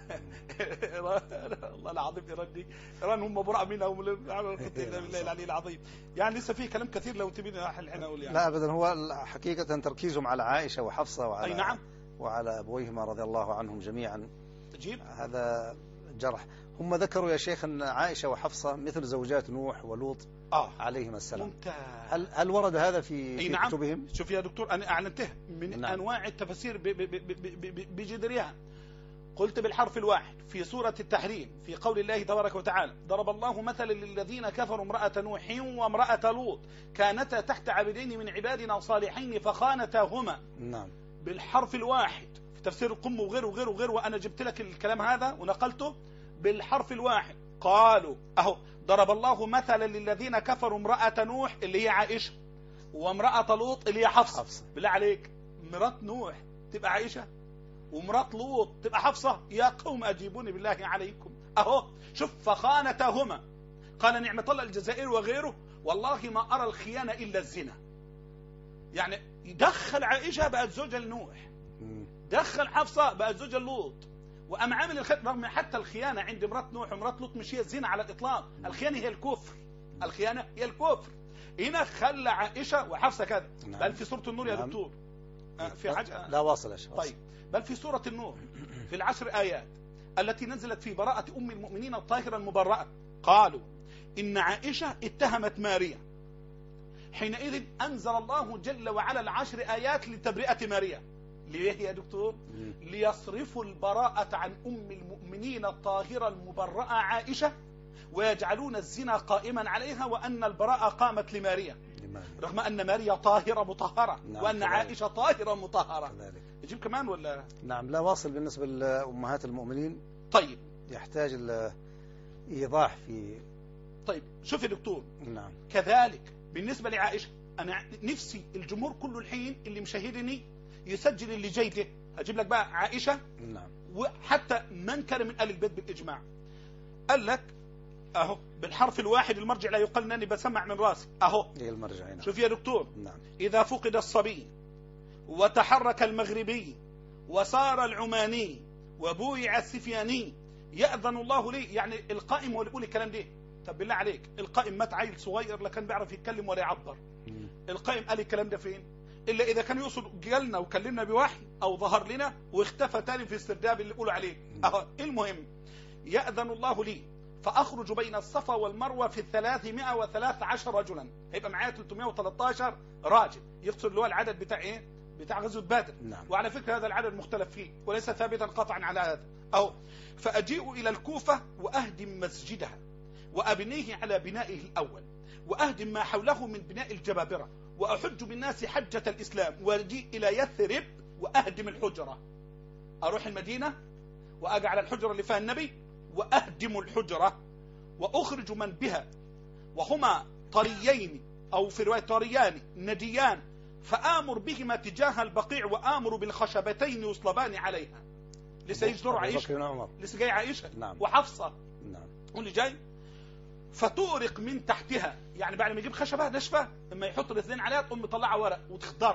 الله العظيم، إيران دي إيران هم براء منها بالله العلي العظيم. يعني لسه فيه كلام كثير لو تبين الحين أقول يعني. لا أبدا، هو حقيقة تركيزهم على عائشة وحفصة وعلى أي نعم وعلى أبويهما رضي الله عنهم جميعا. جيب. هذا جرح. هم ذكروا يا شيخ أن عائشة وحفصة مثل زوجات نوح ولوط آه. عليهما السلام. ممتاز. هل هل ورد هذا في, في نعم. كتبهم؟ شوف يا دكتور، أنا أعلنته من نعم. أنواع التفسير بجذرها. قلت بالحرف الواحد في سورة التحريم في قول الله تبارك وتعالى: ضرب الله مثلا للذين كفروا امرأة نوح وامرأة لوط كانتا تحت عبدين من عبادنا صالحين فخانتاهما. نعم. بالحرف الواحد في تفسير القم وغيره وغيره وغيره، وأنا جبت لك الكلام هذا ونقلته بالحرف الواحد. قالوا أهو: ضرب الله مثلا للذين كفروا امرأة نوح اللي هي عائشة وامرأة لوط اللي هي حفصة. حفصة. بالله عليك، مرات نوح تبقى عائشة ومرات لوط تبقى حفصة؟ يا قوم أجيبوني بالله عليكم. أهو شوف، فخانتهما. قال نعمة الله الجزائر وغيره: والله ما أرى الخيانة إلا الزنا. يعني يدخل عائشة بقت زوجة لنوح، دخل حفصة بقت زوجة لوط، وأم عامل الخيانة، رغم حتى الخيانة عند امرأة نوح وامرأة لوط مش هي الزنا على الإطلاق، الخيانة هي الكفر، الخيانة هي الكفر. هنا خلى عائشة وحفصة كذا. نعم. بل في سورة النور يا نعم. دكتور آه في حاجة لا واصل أشخاص. طيب بل في سورة النور في العشر آيات التي نزلت في براءة أم المؤمنين الطاهرة المبرأة قالوا إن عائشة اتهمت ماريا، حينئذ أنزل الله جل وعلا العشر آيات لتبرئة ماريا. ليه يا دكتور؟ ليصرفوا البراءة عن أم المؤمنين الطاهرة المبرأة عائشة، ويجعلون الزنا قائما عليها، وأن البراءة قامت لماريا، رغم أن ماريا طاهرة مطهرة. نعم. وأن عائشة طاهرة مطهرة كذلك. يجيب كمان ولا؟ نعم لا واصل. بالنسبة لأمهات المؤمنين طيب يحتاج الإيضاح في. طيب شوف يا دكتور. نعم. كذلك بالنسبة لعائشة، أنا نفسي الجمهور كله الحين اللي مشاهدني يسجل اللي جيده. هجيب لك بقى عائشة. نعم. وحتى من كان من آل البيت بالإجماع قال لك أهو بالحرف الواحد المرجع لا يقال أنني بسمع من راسي أهو. إيه المرجع هنا؟ شوف يا دكتور. نعم. إذا فقد الصبي وتحرك المغربي وصار العماني وبويع السفياني يأذن الله لي. يعني القائم هو اللي يقول الكلام ده. طب بالله عليك القائم مات عيل صغير لا كان بيعرف يتكلم ولا يعبر. م. القائم قال الكلام ده فين؟ إلا إذا كان يقصد قالنا وكلمنا بوحي أو ظهر لنا واختفى تاني في السرداب اللي يقولوا عليه. أه المهم يأذن الله لي فأخرج بين الصفا والمروة في الثلاثمائة وثلاث عشر رجلا. هيبقى معايا ثلاثمائة وثلاثة عشر راجل. يقصد اللي هو العدد بتاع إيه؟ بتاع غزوة بدر. نعم. وعلى فكرة هذا العدد مختلف فيه وليس ثابتا قطعا على هذا. أو فأجيء إلى الكوفة وأهدم مسجدها وأبنيه على بنائه الأول وأهدم ما حوله من بناء الجبابرة وأحج بالناس حجة الإسلام وأجيء إلى يثرب وأهدم الحجرة. أروح المدينة وأقع على الحجرة اللي فيها النبي وأهدم الحجرة وأخرج من بها وهما طريين أو في رواية طريان نديان فآمر بهما تجاه البقيع وآمر بالخشبتين يصلبان عليها. لسه يجدر عائشة لسه جاي عائشة. نعم. وحفصة. نعم. واللي جاي فتورق من تحتها. يعني بعد ما يجيب خشبة نشفة لما يحط الاثنين عليها تقوم مطلعها ورق وتخضر.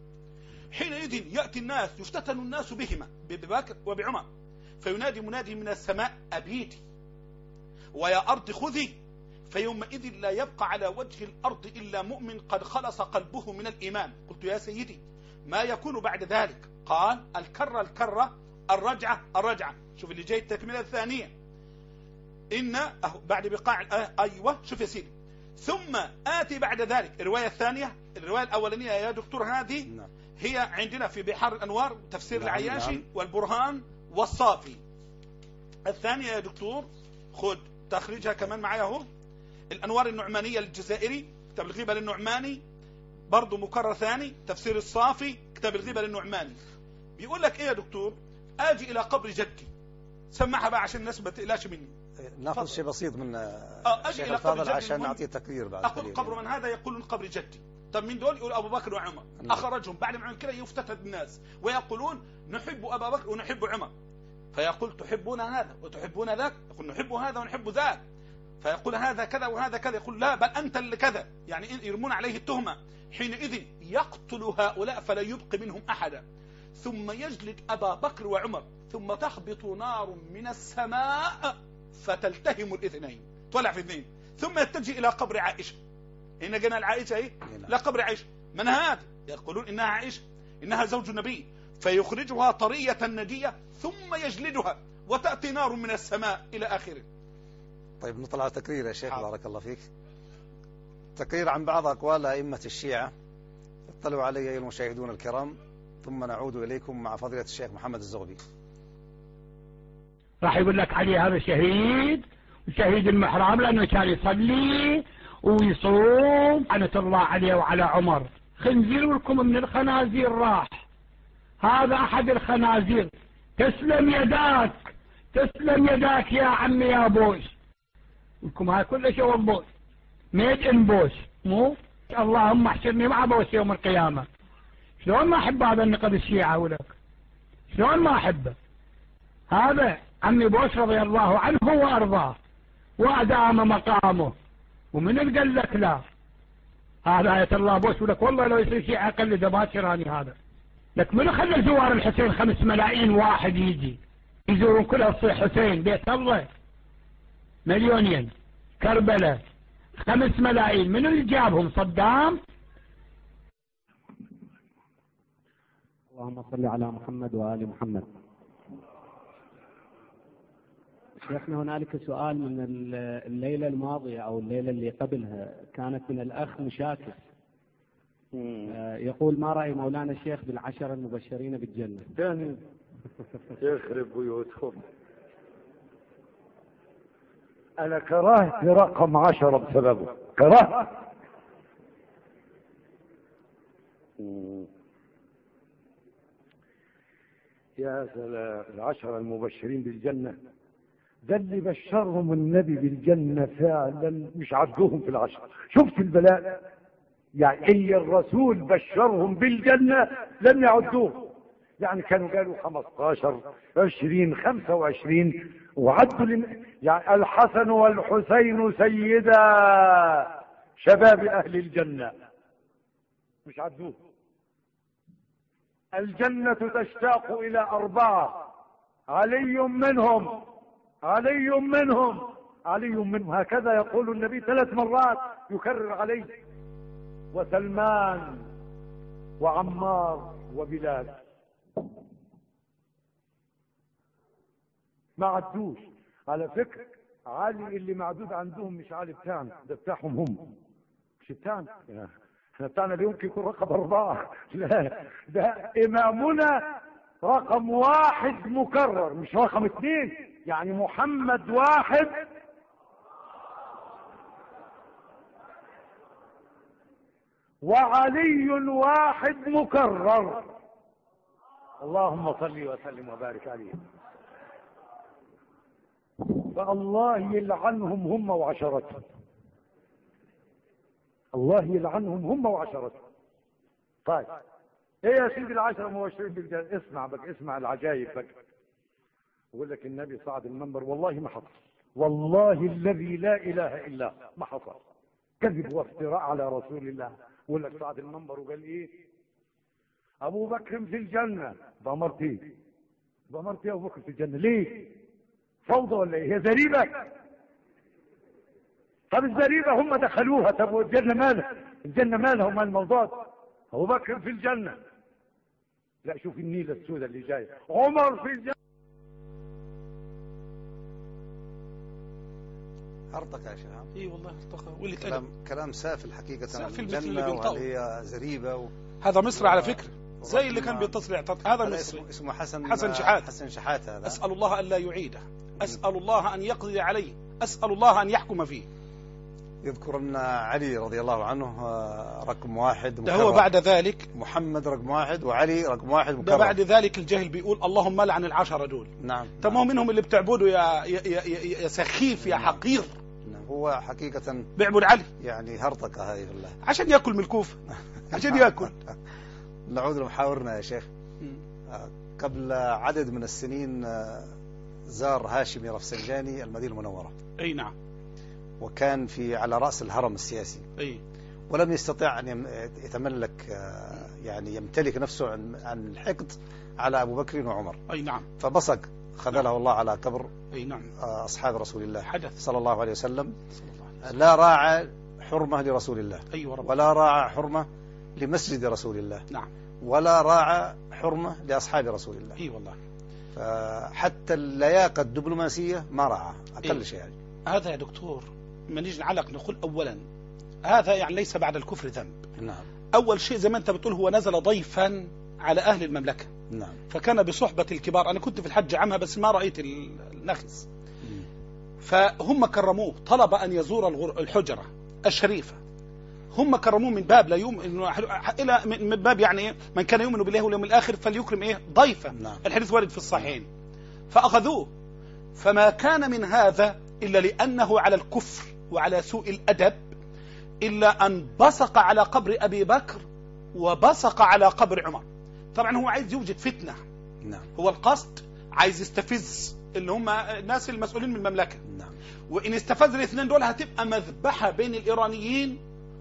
حينئذ يأتي الناس يفتتن الناس بهما بأبي بكر وبعمر فينادي منادي من السماء أبيتي ويا أرض خذي فيومئذ لا يبقى على وجه الأرض إلا مؤمن قد خلص قلبه من الإيمان. قلت يا سيدي ما يكون بعد ذلك؟ قال الكرة الكرة الرجعة الرجعة. شوف اللي جاي التكملة الثانية إن أهو بعد بقاع أيوة شوف يا سيدي ثم آتي بعد ذلك. الرواية الثانية الرواية الأولانية يا دكتور هذه نعم. هي عندنا في بحار الأنوار تفسير نعم العياشي نعم. والبرهان والصافي. الثانية يا دكتور خد تخريجها كمان معايا اهو الأنوار النعمانية للجزائري كتاب الغيبة للنعماني برضو مكرر ثاني تفسير الصافي كتاب الغيبة للنعماني. بيقول لك ايه يا دكتور؟ اجي الى قبر جدي سمعها بقى عشان الناس ما تقلاش مني. ناخذ شيء بسيط من اجي الى قبر جدي عشان نعطيه تقرير بعد. اقول قبر من هذا يقولون قبر جدي. طب من دول؟ يقول ابو بكر وعمر. نعم. اخرجهم بعد ما كده يفتتت الناس ويقولون نحب ابا بكر ونحب عمر. فيقول تحبون هذا وتحبون ذاك؟ يقول نحب هذا ونحب ذاك. فيقول هذا كذا وهذا كذا. يقول لا بل أنت اللي كذا. يعني يرمون عليه التهمة. حينئذ يقتل هؤلاء فلا يبقي منهم أحدا ثم يجلد أبا بكر وعمر ثم تهبط نار من السماء فتلتهم الاثنين تولع في اثنين ثم يتجه إلى قبر عائشة. هنا جينا العائشة ايه؟ لا قبر عائشة. من هذا؟ يقولون إنها عائشة إنها زوج النبي. فيخرجها طرية ندية ثم يجلدها وتأتي نار من السماء إلى آخره. طيب نطلع على تقرير يا شيخ. حاضر. بارك الله فيك. تقرير عن بعض أقوال أئمة الشيعة اطلعوا علي أيها المشاهدون الكرام ثم نعود إليكم مع فضيلة الشيخ محمد الزغبي. راح يقول لك علي هذا شهيد وشهيد المحراب لأنه كان يصلي ويصوم لعنة الله عليه وعلى عمر. خنزير لكم من الخنازير راح. هذا أحد الخنازير. تسلم يداك تسلم يداك يا عمي يا بوش. لكم هاي كل شيء بوش ميد ان بوش مو اللهم احشرني مع بوش يوم القيامة. شلون ما أحب هذا النقد الشيعة ولك شلون ما أحبه. هذا عمي بوش رضي الله عنه وأرضاه وأدام مقامه. ومن قال لك لا؟ هذا آية الله بوس ولك والله لو يصير شيء أقل دباشر أني هذا لك منو خلى زوار الحسين خمس ملايين واحد يجي يزورون كلها تصيح حسين بيت الله مليونين كربلاء خمس ملايين منو اللي جابهم صدام؟ اللهم صل على محمد وآل محمد. شيخنا هنالك سؤال من الليلة الماضية أو الليلة اللي قبلها كانت من الأخ مشاكس يقول ما رأي مولانا الشيخ بالعشرة المبشرين بالجنة؟ ثاني يخرب بيوتهم. أنا كرهت رقم عشرة بسببه كرهت. يا سلام العشرة المبشرين بالجنة ده اللي بشرهم النبي بالجنة فعلا مش عدوهم في العشرة. شفت البلاء يعني اللي الرسول بشرهم بالجنة لم يعدوه يعني كانوا قالوا خمستاشر عشرين خمسة وعشرين وعدوا لن... يعني الحسن والحسين سيدا شباب أهل الجنة مش عدوه. الجنة تشتاق إلى أربعة علي منهم علي منهم علي منهم هكذا يقول النبي ثلاث مرات يكرر علي وسلمان وعمار وبلال ما عدوش. على فكرة علي اللي معدود عندهم مش علي بتاعنا ده بتاعهم هم مش بتاعنا. احنا بتاعنا اليوم يكون رقم أربعة لا ده إمامنا رقم واحد مكرر مش رقم اثنين يعني محمد واحد وعلي واحد مكرر. اللهم صل وسلم وبارك عليه. فالله يلعنهم هم وعشرتهم الله يلعنهم هم وعشرتهم. طيب ايه يا سيدي العشرة مبشرين بالجنة؟ اسمع بك اسمع العجائب بك. يقول لك النبي صعد المنبر والله ما حصل والله الذي لا اله الا ما حصل كذب وافتراء على رسول الله. يقول لك صعد المنبر وقال ايه ابو بكر في الجنة. ضمرت ايه ضمرت ايه ابو بكر في الجنة ليه؟ فوضى ولا ايه؟ هي زريبة؟ طب الزريبة هم دخلوها. طب والجنة مالها؟ الجنة مالها وما الموضوع؟ ابو بكر في الجنة. لا شوف النيلة السوداء اللي جاية عمر في الجنة. هرطق يا شيخ. اي والله هرطقة واللي كلام كلام سافل حقيقة. سافل الجنة وهل هي زريبة و... هذا مصر على فكرة زي اللي كان بيتصل يعتقد هذا مصري اسمه, اسمه حسن حسن شحات حسن شحات هذا. أسأل الله أن لا يعيده أسأل الله أن يقضي عليه أسأل الله أن يحكم فيه. يذكر أن علي رضي الله عنه رقم واحد ده هو بعد ذلك محمد رقم واحد وعلي رقم واحد مكرر. ده بعد ذلك الجهل بيقول اللهم لعن العشرة دول. نعم طب ما هو منهم اللي بتعبده يا يا يا, يا سخيف يا حقير. نعم. هو حقيقة بيعبد علي يعني هرطقة هذه بالله عشان يأكل من الكوفة عشان يأكل. نعود لمحاورنا يا شيخ. قبل عدد من السنين زار هاشمي رفسنجاني المدينة المنورة. أي نعم. وكان في على رأس الهرم السياسي. أي. ولم يستطيع أن يتملك يعني يمتلك نفسه عن الحقد على أبو بكر وعمر. أي نعم. فبصق خذله نعم. الله على قبر أي نعم. أصحاب رسول الله حدث. صلى الله عليه وسلم. لا راعى حرمة لرسول الله. أيوة رب. ولا راعى حرمة لمسجد رسول الله. نعم. ولا راعى حرمة لأصحاب رسول الله. اي والله. فحتى اللياقة الدبلوماسية ما راعى أقل إيه؟ شيء يعني. هذا يا دكتور ما نيجي نعلق نقول أولا هذا يعني ليس بعد الكفر ذنب. نعم. أول شيء زي ما أنت بتقول هو نزل ضيفا على أهل المملكة. نعم. فكان بصحبة الكبار. أنا كنت في الحج عامها بس ما رأيت النخس. م. فهم كرموه طلب أن يزور الحجرة الشريفة. هم كرموه من باب لا يوم إلى من باب يعني من كان يؤمن بالله واليوم الآخر فليكرم إيه ضيفا. نعم. الحديث وارد في الصحيحين. فأخذوه فما كان من هذا إلا لأنه على الكفر وعلى سوء الأدب إلا أن بصق على قبر أبي بكر وبصق على قبر عمر. طبعا هو عايز يوجد فتنة. نعم. هو القصد عايز يستفز اللي هم الناس المسؤولين من المملكة. نعم. وإن استفز الاثنين دول هتبقى مذبحة بين الإيرانيين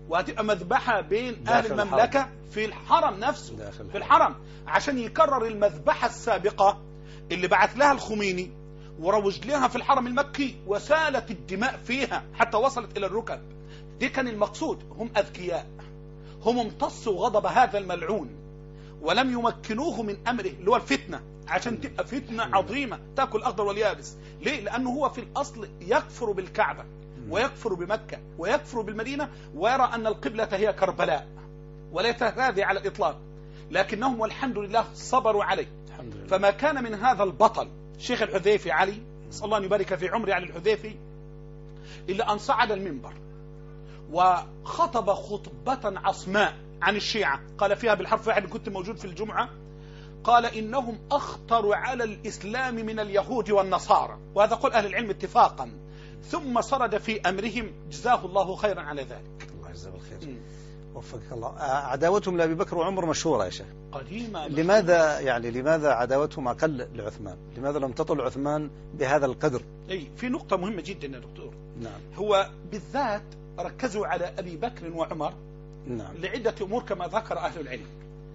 وهتبقى مذبحة بين أهل داخل المملكة الحرم. في الحرم نفسه، داخل في الحرم، عشان يكرر المذبحة السابقة اللي بعث لها الخميني وروج لها في الحرم المكي وسالت الدماء فيها حتى وصلت إلى الركب. دي كان المقصود. هم أذكياء، هم امتصوا غضب هذا الملعون ولم يمكنوه من أمره اللي هو الفتنة، عشان تبقى فتنة عظيمة تأكل الأخضر واليابس. ليه؟ لأنه هو في الأصل يكفر بالكعبة ويكفر بمكة ويكفر بالمدينة، ويرى أن القبلة هي كربلاء وليس هذه على الإطلاق، لكنهم والحمد لله صبروا عليه. فما كان من هذا البطل شيخ الحذيفي علي، صلى الله أن يبارك في عمري على الحذيفي، إلا أن صعد المنبر وخطب خطبة عصماء عن الشيعة، قال فيها بالحرف واحد، كنت موجود في الجمعة، قال إنهم أخطر على الإسلام من اليهود والنصارى، وهذا قول أهل العلم اتفاقا. ثم سرد في أمرهم جزاه الله خيرا على ذلك. الله يجزاه الخير. وفقك الله. عداوتهم لأبي بكر وعمر مشهورة يا شيخ، قديمة. لماذا يعني لماذا عداوتهم أقل لعثمان؟ لماذا لم تطل عثمان بهذا القدر؟ أي في نقطة مهمة جدا يا دكتور. نعم. هو بالذات ركزوا على أبي بكر وعمر نعم. لعدة أمور كما ذكر أهل العلم.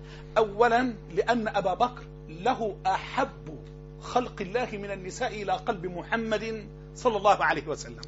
أولا لأن أبا بكر له أحب خلق الله من النساء إلى قلب محمد صلى الله عليه وسلم.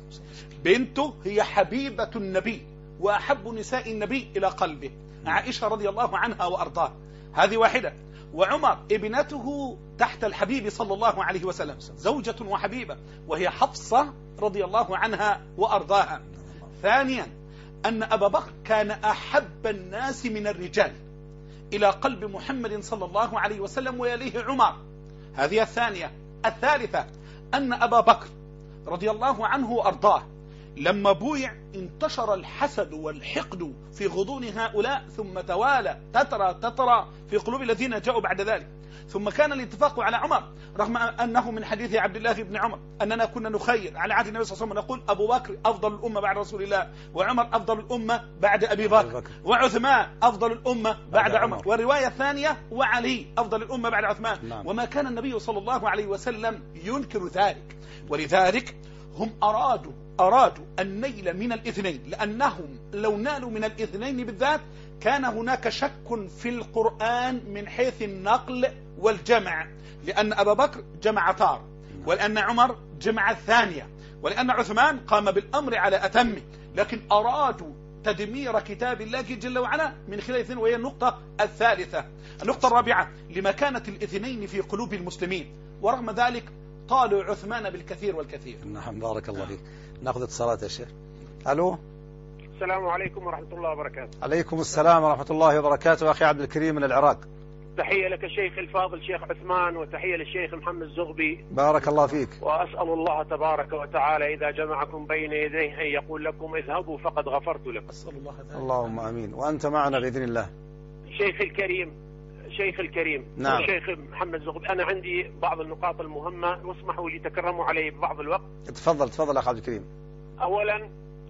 بنته هي حبيبة النبي وأحب نساء النبي إلى قلبه، عائشة رضي الله عنها وأرضاها، هذه واحدة. وعمر ابنته تحت الحبيب صلى الله عليه وسلم، زوجة وحبيبة، وهي حفصة رضي الله عنها وأرضاها. ثانيا أن أبا بكر كان أحب الناس من الرجال إلى قلب محمد صلى الله عليه وسلم ويليه عمر، هذه الثانية. الثالثة أن أبا بكر رضي الله عنه وأرضاه لما بويع انتشر الحسد والحقد في غضون هؤلاء، ثم توالى تترى تترى في قلوب الذين جاءوا بعد ذلك. ثم كان الاتفاق على عمر، رغم أنه من حديث عبد الله بن عمر أننا كنا نخير على عهد النبي صلى الله عليه وسلم، نقول أبو بكر أفضل الأمة بعد رسول الله، وعمر أفضل الأمة بعد أبي بكر، وعثمان أفضل الأمة بعد عمر، والرواية الثانية وعلي أفضل الأمة بعد عثمان. نعم. وما كان النبي صلى الله عليه وسلم ينكر ذلك، ولذلك هم أرادوا أرادوا النيل من الاثنين، لأنهم لو نالوا من الاثنين بالذات كان هناك شك في القرآن من حيث النقل والجمع، لأن أبا بكر جمع تار، ولأن عمر جمع الثانية، ولأن عثمان قام بالأمر على أتمه، لكن أرادوا تدمير كتاب الله جل وعلا من خلال الاثنين، وهي النقطة الثالثة. النقطة الرابعة لمكانة الاثنين في قلوب المسلمين، ورغم ذلك طالوا عثمان بالكثير والكثير. نعم بارك الله فيك. ناخذ اتصالات يا شيخ. الو. السلام عليكم ورحمة الله وبركاته. عليكم السلام ورحمة الله وبركاته. أخي عبد الكريم من العراق. تحية لك الشيخ الفاضل شيخ عثمان، وتحية للشيخ محمد الزغبي. بارك الله فيك. وأسأل الله تبارك وتعالى إذا جمعكم بين يديه أن يقول لكم اذهبوا فقد غفرت لكم. أسأل الله ذلك. اللهم آمين. وأنت معنا بإذن الله. شيخ الكريم شيخ الكريم نعم. الشيخ محمد الزغبي، أنا عندي بعض النقاط المهمة واسمحوا لي تكرموا علي ببعض الوقت. تفضل تفضل أخي عبد الكريم. أولا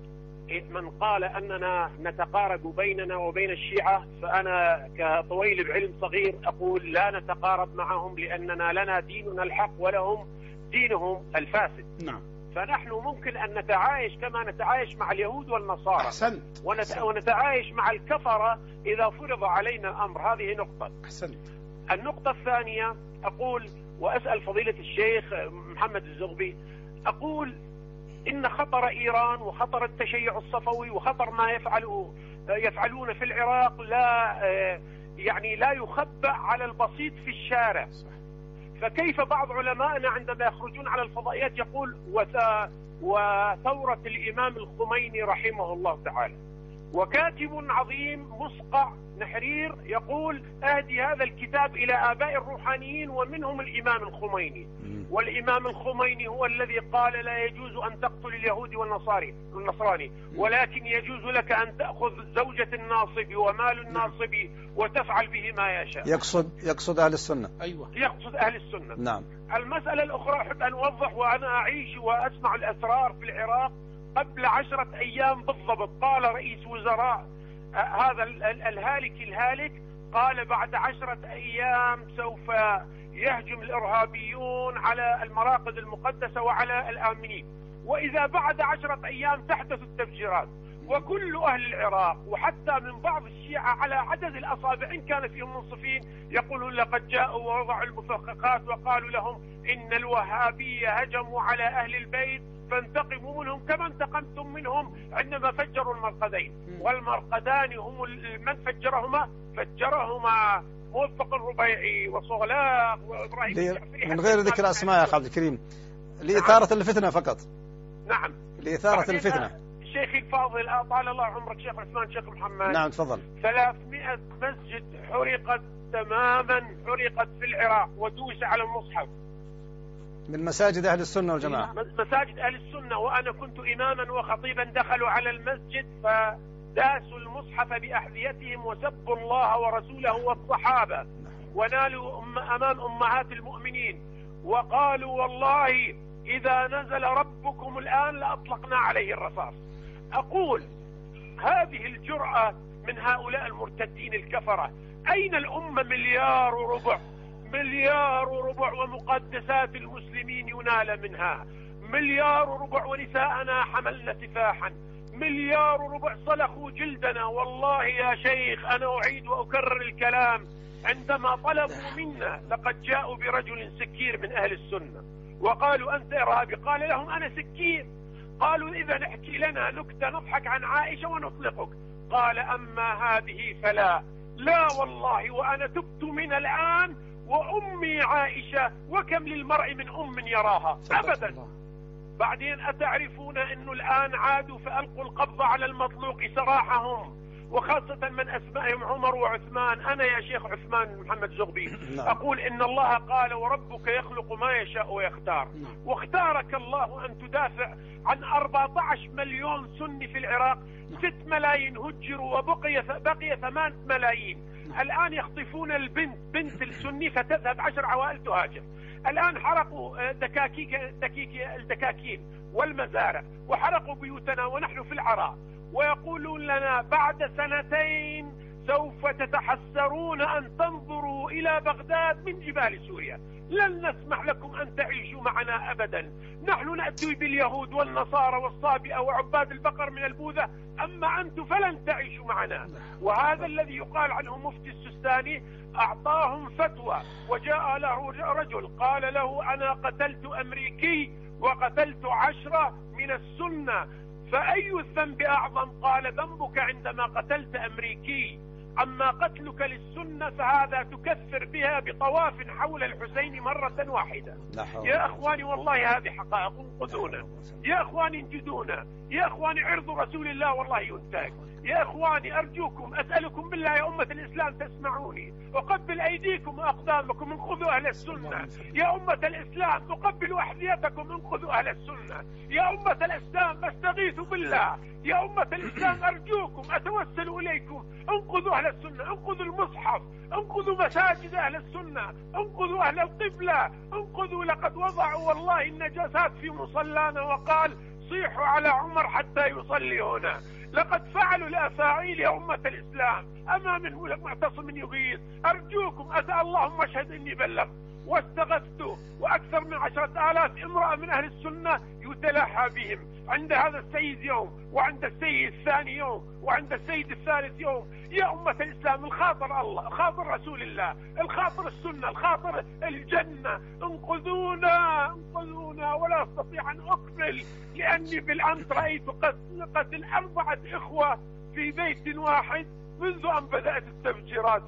من قال أننا نتقارب بيننا وبين الشيعة، فأنا كطويل بعلم صغير أقول لا نتقارب معهم، لأننا لنا ديننا الحق ولهم دينهم الفاسد. نعم. فنحن ممكن أن نتعايش كما نتعايش مع اليهود والنصارى. أحسنت. ونت... ونتعايش مع الكفرة إذا فرض علينا الأمر. هذه نقطة. أحسنت. النقطة الثانية أقول وأسأل فضيلة الشيخ محمد الزغبي، أقول إن خطر إيران وخطر التشيع الصفوي وخطر ما يفعله يفعلون في العراق لا يعني لا يخبأ على البسيط في الشارع. فكيف بعض علمائنا عندما يخرجون على الفضائيات يقول وثورة الإمام الخميني رحمه الله تعالى، وكاتب عظيم مصقع نحرير يقول أهدي هذا الكتاب إلى آباء الروحانيين ومنهم الإمام الخميني، والإمام الخميني هو الذي قال لا يجوز أن تقتل اليهودي والنصاري والنصراني، ولكن يجوز لك أن تأخذ زوجة الناصب ومال الناصب وتفعل به ما يشاء. يقصد يقصد أهل السنة. أيوة. يقصد أهل السنة. نعم. المسألة الأخرى أحب أن أوضح، وأنا أعيش وأسمع الأسرار في العراق. قبل عشرة أيام بالضبط قال رئيس وزراء هذا الهالك الهالك، قال بعد عشرة أيام سوف يهجم الإرهابيون على المراقد المقدسة وعلى الآمنين، وإذا بعد عشرة أيام تحدث التفجيرات. وكل أهل العراق وحتى من بعض الشيعة على عدد الأصابع إن كان فيهم منصفين يقولون لقد جاءوا ووضعوا المفخخات وقالوا لهم إن الوهابية هجموا على أهل البيت فانتقموا منهم كما انتقمتم منهم عندما فجروا المرقدين، والمرقدان هم من فجرهما فجرهما موفق الربيعي وصغلاق وإبراهيم الجعفري من غير ذكر أسماء يا أخي عبد الكريم لإثارة الفتنة فقط. نعم لإثارة الفتنة. شيخي الفاضل أطال الله عمرك شيخ عثمان شيخ محمد. نعم تفضل. ثلاثمائة مسجد حرقت تماما، حرقت في العراق ودوس على المصحف من مساجد أهل السنة والجماعة. مساجد أهل السنة، وأنا كنت إماما وخطيبا، دخلوا على المسجد فداسوا المصحف بأحذيتهم وسبوا الله ورسوله والصحابة ونالوا أمام أمهات المؤمنين وقالوا والله إذا نزل ربكم الآن لأطلقنا عليه الرصاص. أقول هذه الجرأة من هؤلاء المرتدين الكفرة. أين الأمة؟ مليار وربع، مليار وربع ومقدسات المسلمين ينال منها، مليار وربع ونساءنا حملنا سفاحا، مليار وربع صلخوا جلدنا. والله يا شيخ أنا أعيد وأكرر الكلام، عندما طلبوا منا لقد جاءوا برجل سكير من أهل السنة وقالوا أنت إرهابي، قال لهم أنا سكير. قالوا إذا احكي لنا نكتة نضحك عن عائشة ونطلقك. قال أما هذه فلا، لا والله وأنا تبت من الآن وأمي عائشة وكم للمرء من أم يراها أبدا. بعدين أتعرفون أنه الآن عادوا فألقوا القبض على المطلوق سراحهم، وخاصة من أسمائهم عمر وعثمان. أنا يا شيخ عثمان محمد زغبي أقول إن الله قال وربك يخلق ما يشاء ويختار، واختارك الله أن تدافع عن أربعة عشر مليون سني في العراق، ست ملايين هجروا وبقي بقي ثمان ملايين. الآن يخطفون البنت بنت السني فتذهب عشر عوائل تهاجر. الآن حرقوا دكاكيك دكيك الدكاكين والمزارع وحرقوا بيوتنا ونحن في العراء، ويقولون لنا بعد سنتين سوف تتحسرون أن تنظروا إلى بغداد من جبال سوريا، لن نسمح لكم أن تعيشوا معنا أبدا. نحن نأتي باليهود والنصارى والصابئة وعباد البقر من البوذا، أما أنتم فلن تعيشوا معنا. وهذا الذي يقال عنه مفتي السستاني أعطاهم فتوى، وجاء له رجل قال له أنا قتلت أمريكي وقتلت عشرة من السنة، فأي الذنب أعظم؟ قال ذنبك عندما قتلت أمريكي، أما قتلك للسنة فهذا تكفر بها بطواف حول الحسين مرة واحدة. يا أخواني والله هذه حقائق، انقذونا يا أخواني، انجدونا يا أخواني، عرض رسول الله والله ينتهك. يا أخواني أرجوكم أسألكم بالله يا أمة الإسلام تسمعوني، أقبل أيديكم وأقدامكم، انقذوا أهل السنة. يا أمة الإسلام أقبلوا أحذيتكم، انقذوا أهل السنة. يا أمة الإسلام استغيثوا بالله. يا أمة الإسلام أرجوكم أتوسل إليكم، انقذوا أهل السنة، انقذوا المصحف، انقذوا مساجد أهل السنة، انقذوا أهل القبلة، انقذوا. لقد وضعوا والله النجاسات في مصلانا وقال صيحوا على عمر حتى يصلي هنا. لقد فعلوا الأفاعيل يا أمة الإسلام، أما من معتصم يغيث. أرجوكم أسأل اللهم اشهد إني بلغت واستغثت، وأكثر من عشرة آلاف امرأة من أهل السنة يتلحى بهم عند هذا السيد يوم، وعند السيد الثاني يوم، وعند السيد الثالث يوم. يا أمة الإسلام الخاطر الله، الخاطر رسول الله، الخاطر السنة، الخاطر الجنة، انقذونا انقذونا. ولا أستطيع أن أكمل لأني بالأمس رأيت قتل, قتل أربعة إخوة في بيت واحد منذ أن بدأت التفجيرات،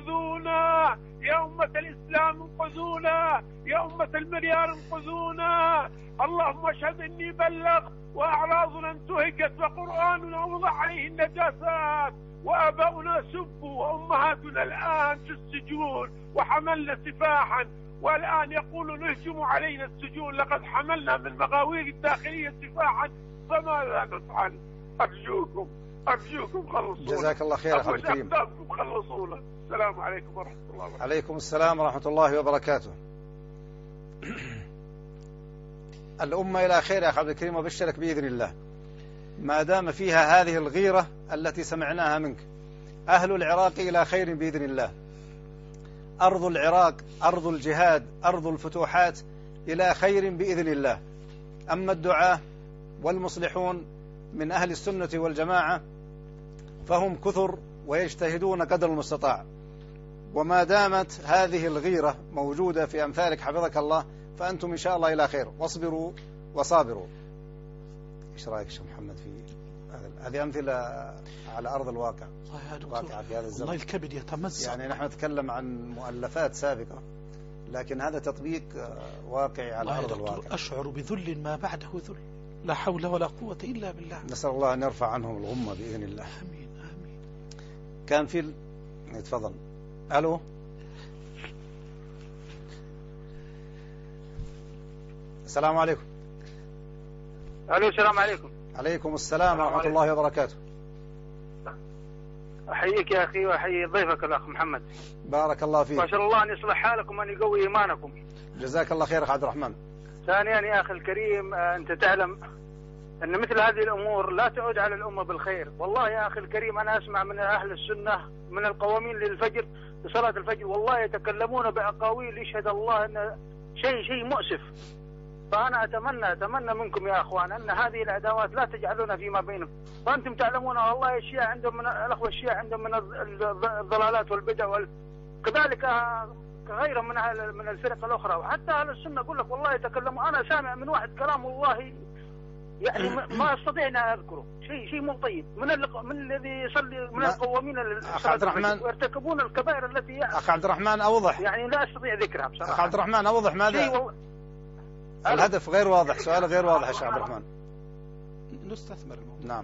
فانقذونا يا أمة الإسلام، انقذونا يا أمة المليار، انقذونا. اللهم اشهد إني بلغت وأعراضنا انتهكت وقرآننا وضع عليه النجاسات، وآباؤنا سبوا وأمهاتنا الآن في السجون وحملنا سفاحا، والآن يقولون اهجموا علينا السجون. لقد حملنا من مغاوير الداخلية سفاحا، فماذا نفعل؟ أرجوكم أرجوكم خلصونا. جزاك الله خير أخي الكريم. خلصونا. السلام عليكم ورحمة الله وبركاته. عليكم السلام ورحمة الله وبركاته. الأمة إلى خير يا أخي عبد الكريم، وبشرك بإذن الله ما دام فيها هذه الغيرة التي سمعناها منك. أهل العراق إلى خير بإذن الله. أرض العراق أرض الجهاد، أرض الفتوحات، إلى خير بإذن الله. أما الدعاة والمصلحون من أهل السنة والجماعة فهم كثر ويجتهدون قدر المستطاع، وما دامت هذه الغيرة موجودة في أمثالك حفظك الله فأنتم إن شاء الله إلى خير، واصبروا وصابروا. إيش رأيك شيخ محمد في هذه أمثلة على أرض الواقع؟ والله يا دكتور واقع في هذا الزمن، والله الكبد يتمزق. يعني نحن نتكلم عن مؤلفات سابقة، لكن هذا تطبيق واقعي على أرض الواقع. أشعر بذل ما بعده ذل، لا حول ولا قوة إلا بالله. نسأل الله أن يرفع عنهم الغمة بإذن الله. آمين آمين. كان في ال... تفضل. ألو. السلام عليكم. ألو السلام عليكم. عليكم السلام ورحمة الله وبركاته. أحييك يا أخي وأحيي ضيفك الأخ محمد. بارك الله فيك. وأسأل الله أن يصلح حالكم وأن يقوي إيمانكم. جزاك الله خير أخ عبد الرحمن. ثانيا يا أخي الكريم، أنت تعلم أن مثل هذه الأمور لا تعود على الأمة بالخير. والله يا أخي الكريم أنا أسمع من أهل السنة من القوامين للفجر لصلاة الفجر والله يتكلمون بأقاويل يشهد الله أن شيء شيء مؤسف. فأنا أتمنى أتمنى منكم يا أخوان أن هذه العداوات لا تجعلونها فيما بينهم. فأنتم تعلمون والله الشيعة عندهم من الأخوة الشيعة عندهم من الضلالات والبدع وال... كذلك غيرهم من من الفرق الأخرى، وحتى أهل السنة أقول لك والله يتكلموا. أنا سامع من واحد كلام والله يعني ما أستطيع أن أذكره، شيء شيء مو طيب من اللق... من الذي يصلي من القوامين أخ عبد الرحمن ويرتكبون الكبائر التي يعني أخ عبد الرحمن أوضح، يعني لا أستطيع ذكرها بصراحة. أخ عبد الرحمن أوضح ماذا و... الهدف غير واضح، سؤال غير واضح يا شيخ عبد الرحمن. نستثمر الموضوع. نعم.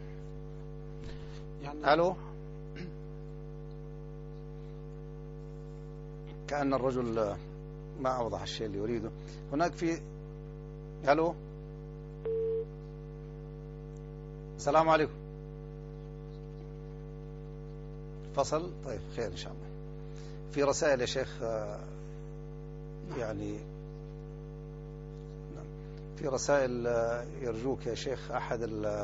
يعني ألو. كأن الرجل ما أوضح الشيء اللي يريده. هناك في ألو. السلام عليكم. فصل. طيب خير إن شاء الله. في رسائل يا شيخ يعني في رسائل يرجوك يا شيخ أحد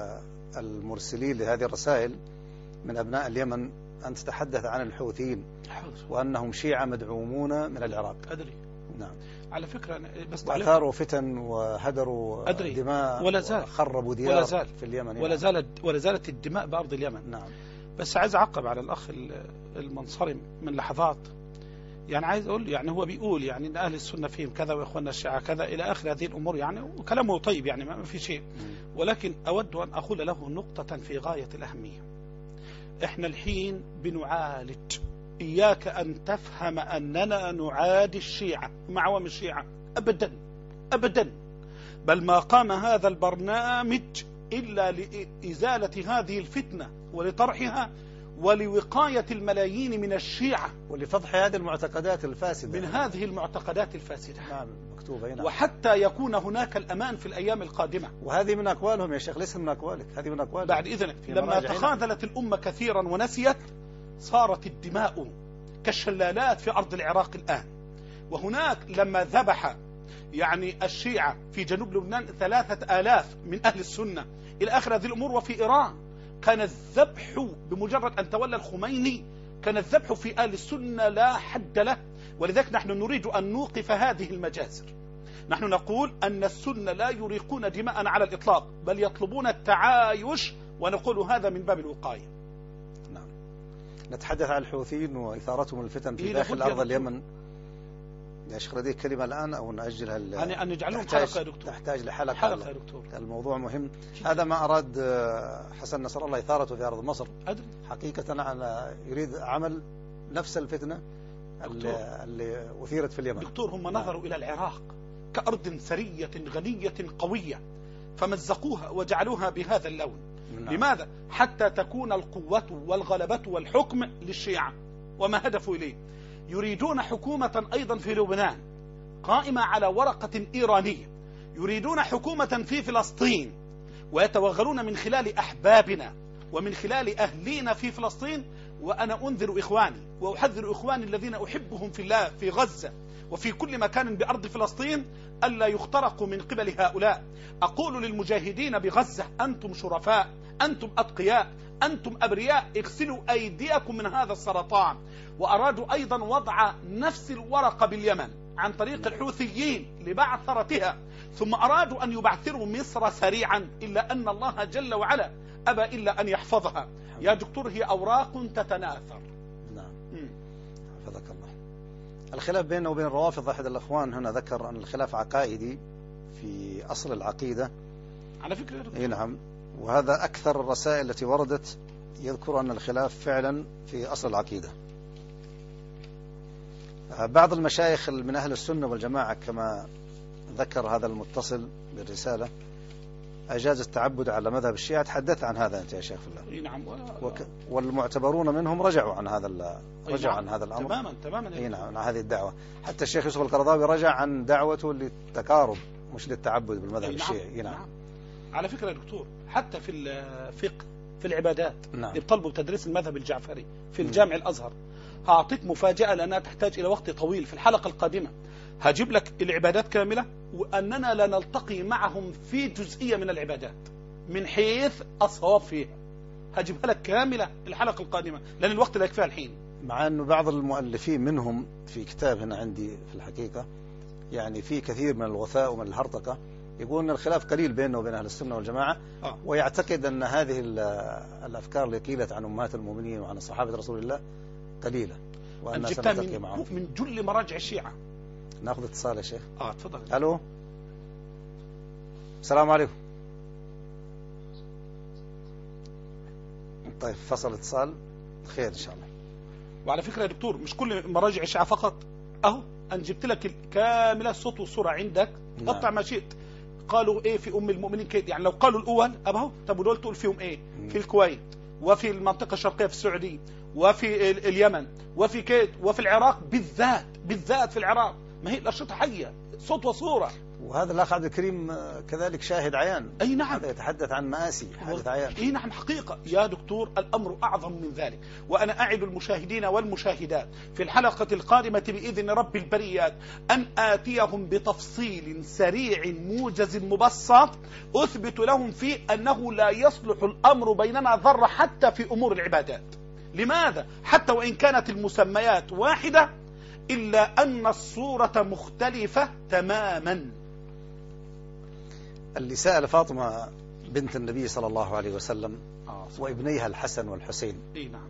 المرسلين لهذه الرسائل من أبناء اليمن أن تتحدث عن الحوثيين وأنهم شيعة مدعومون من العراق. أدري. نعم. على فكرة بس وأثاروا فتن وهدروا أدري. دماء ولا زال وخربوا ديار ولا زال في اليمن. ولا زالت ولا زالت الدماء بأرض اليمن. نعم. بس عايز أعقب على الأخ المنصرم من لحظات. يعني عايز أقول يعني هو بيقول يعني إن أهل السنة فيهم كذا وإخواننا الشيعة كذا إلى آخر هذه الأمور، يعني وكلامه طيب يعني ما في شيء، ولكن أود أن أقول له نقطة في غاية الأهمية. إحنا الحين بنعالج، إياك أن تفهم أننا نعادي الشيعة مع عوام الشيعة أبدا أبدا، بل ما قام هذا البرنامج إلا لإزالة هذه الفتنة ولطرحها ولوقاية الملايين من الشيعة ولفضح هذه المعتقدات الفاسدة من هذه المعتقدات الفاسدة. نعم مكتوبة هنا. وحتى يكون هناك الأمان في الأيام القادمة. وهذه من أقوالهم يا شيخ، ليس من أقوالك، هذه من أقوالهم. بعد إذنك لما تخاذلت الأمة كثيرا ونسيت صارت الدماء كالشلالات في أرض العراق الآن. وهناك لما ذبح يعني الشيعة في جنوب لبنان ثلاثة آلاف من أهل السنة إلى آخر هذه الأمور، وفي إيران كان الذبح بمجرد أن تولى الخميني كان الذبح في أهل السنة لا حد له. ولذلك نحن نريد أن نوقف هذه المجازر. نحن نقول أن السنة لا يريقون دماء على الإطلاق، بل يطلبون التعايش، ونقول هذا من باب الوقاية. نعم. نتحدث عن الحوثيين وإثارتهم الفتن في إيه داخل أرض اليمن. يا شيخ لديك كلمة الآن أو نأجلها؟ يعني أن نجعلهم حلقة يا دكتور. تحتاج لحلقة حلقة يا دكتور. الموضوع مهم. هذا ما أراد حسن نصر الله إثارته في أرض مصر. أدري. حقيقة أنا يريد عمل نفس الفتنة اللي, اللي أثيرت في اليمن. دكتور هم نظروا إلى العراق كأرض ثرية غنية قوية فمزقوها وجعلوها بهذا اللون. نعم. لماذا؟ حتى تكون القوة والغلبة والحكم للشيعة. وما هدفوا إليه؟ يريدون حكومة أيضا في لبنان قائمة على ورقة إيرانية، يريدون حكومة في فلسطين، ويتوغلون من خلال أحبابنا ومن خلال أهلينا في فلسطين. وأنا أنذر إخواني وأحذر إخواني الذين أحبهم في الله في غزة وفي كل مكان بأرض فلسطين ألا يخترقوا من قبل هؤلاء. أقول للمجاهدين بغزة أنتم شرفاء، أنتم أتقياء، أنتم أبرياء، اغسلوا أيديكم من هذا السرطان. وأرادوا أيضا وضع نفس الورقة باليمن عن طريق الحوثيين لبعثرتها، ثم أرادوا أن يبعثروا مصر سريعا، إلا أن الله جل وعلا أبى إلا أن يحفظها. يا دكتور هي أوراق تتناثر. نعم. حفظك الله. الخلاف بيننا وبين الروافض، أحد الأخوان هنا ذكر أن الخلاف عقائدي في أصل العقيدة. على فكرة يا دكتور. إيه نعم، وهذا أكثر الرسائل التي وردت يذكر أن الخلاف فعلا في أصل العقيدة. بعض المشايخ من أهل السنة والجماعة كما ذكر هذا المتصل بالرسالة أجاز التعبد على مذهب الشيعة. تحدث عن هذا أنت يا شيخ في الله. نعم. وك... والمعتبرون منهم رجعوا عن هذا ال... رجعوا نعم. عن هذا الأمر تماما تماما. اي نعم، عن هذه الدعوة. حتى الشيخ يوسف القرضاوي رجع عن دعوته للتقارب مش للتعبد بالمذهب نعم. الشيعي. نعم. نعم. على فكرة يا دكتور حتى في الفقه في العبادات نعم. اللي بطلبوا تدريس المذهب الجعفري في الجامع الأزهر، هأعطيك مفاجأة لأنها تحتاج إلى وقت طويل. في الحلقة القادمة هجيب لك العبادات كاملة، وأننا لا نلتقي معهم في جزئية من العبادات من حيث الصواب فيها. هجيبها لك كاملة الحلقة القادمة لأن الوقت لا يكفي الحين. مع أنه بعض المؤلفين منهم في كتاب هنا عندي في الحقيقة يعني في كثير من الغثاء ومن الهرطقة يقول أن الخلاف قليل بينه وبين أهل السنة والجماعة. آه. ويعتقد أن هذه الأفكار اللي قيلت عن أمهات المؤمنين وعن صحابة رسول الله قليلة وأنها سنلتقي معهم من جل مراجع الشيعة. ناخذ اتصال يا شيخ. اه تفضل. الو، السلام عليكم. طيب فصل اتصال، خير ان شاء الله. وعلى فكره يا دكتور مش كل مراجع الشيعة فقط، اهو انا جبت لك كامله صوت وصوره عندك. نعم. قطع ما شئت. قالوا ايه في ام المؤمنين كده، يعني لو قالوا الاول ابهو طب ودول تقول فيهم ايه؟ مم. في الكويت وفي المنطقه الشرقيه في السعوديه وفي اليمن وفي كيت وفي العراق بالذات بالذات في العراق، ما هي الأشرطة حية صوت وصورة. وهذا الأخ عبد الكريم كذلك شاهد عيان. أي نعم. هذا يتحدث عن مآسي حدث عيان. أي نعم حقيقة يا دكتور الأمر أعظم من ذلك. وأنا أعد المشاهدين والمشاهدات في الحلقة القادمة بإذن رب البريات أن آتيهم بتفصيل سريع موجز مبسط أثبت لهم فيه أنه لا يصلح الأمر بيننا ذرة حتى في أمور العبادات. لماذا؟ حتى وإن كانت المسميات واحدة إلا أن الصورة مختلفة تماما. اللي سأل فاطمة بنت النبي صلى الله عليه وسلم آه وابنيها الحسن والحسين. إيه نعم.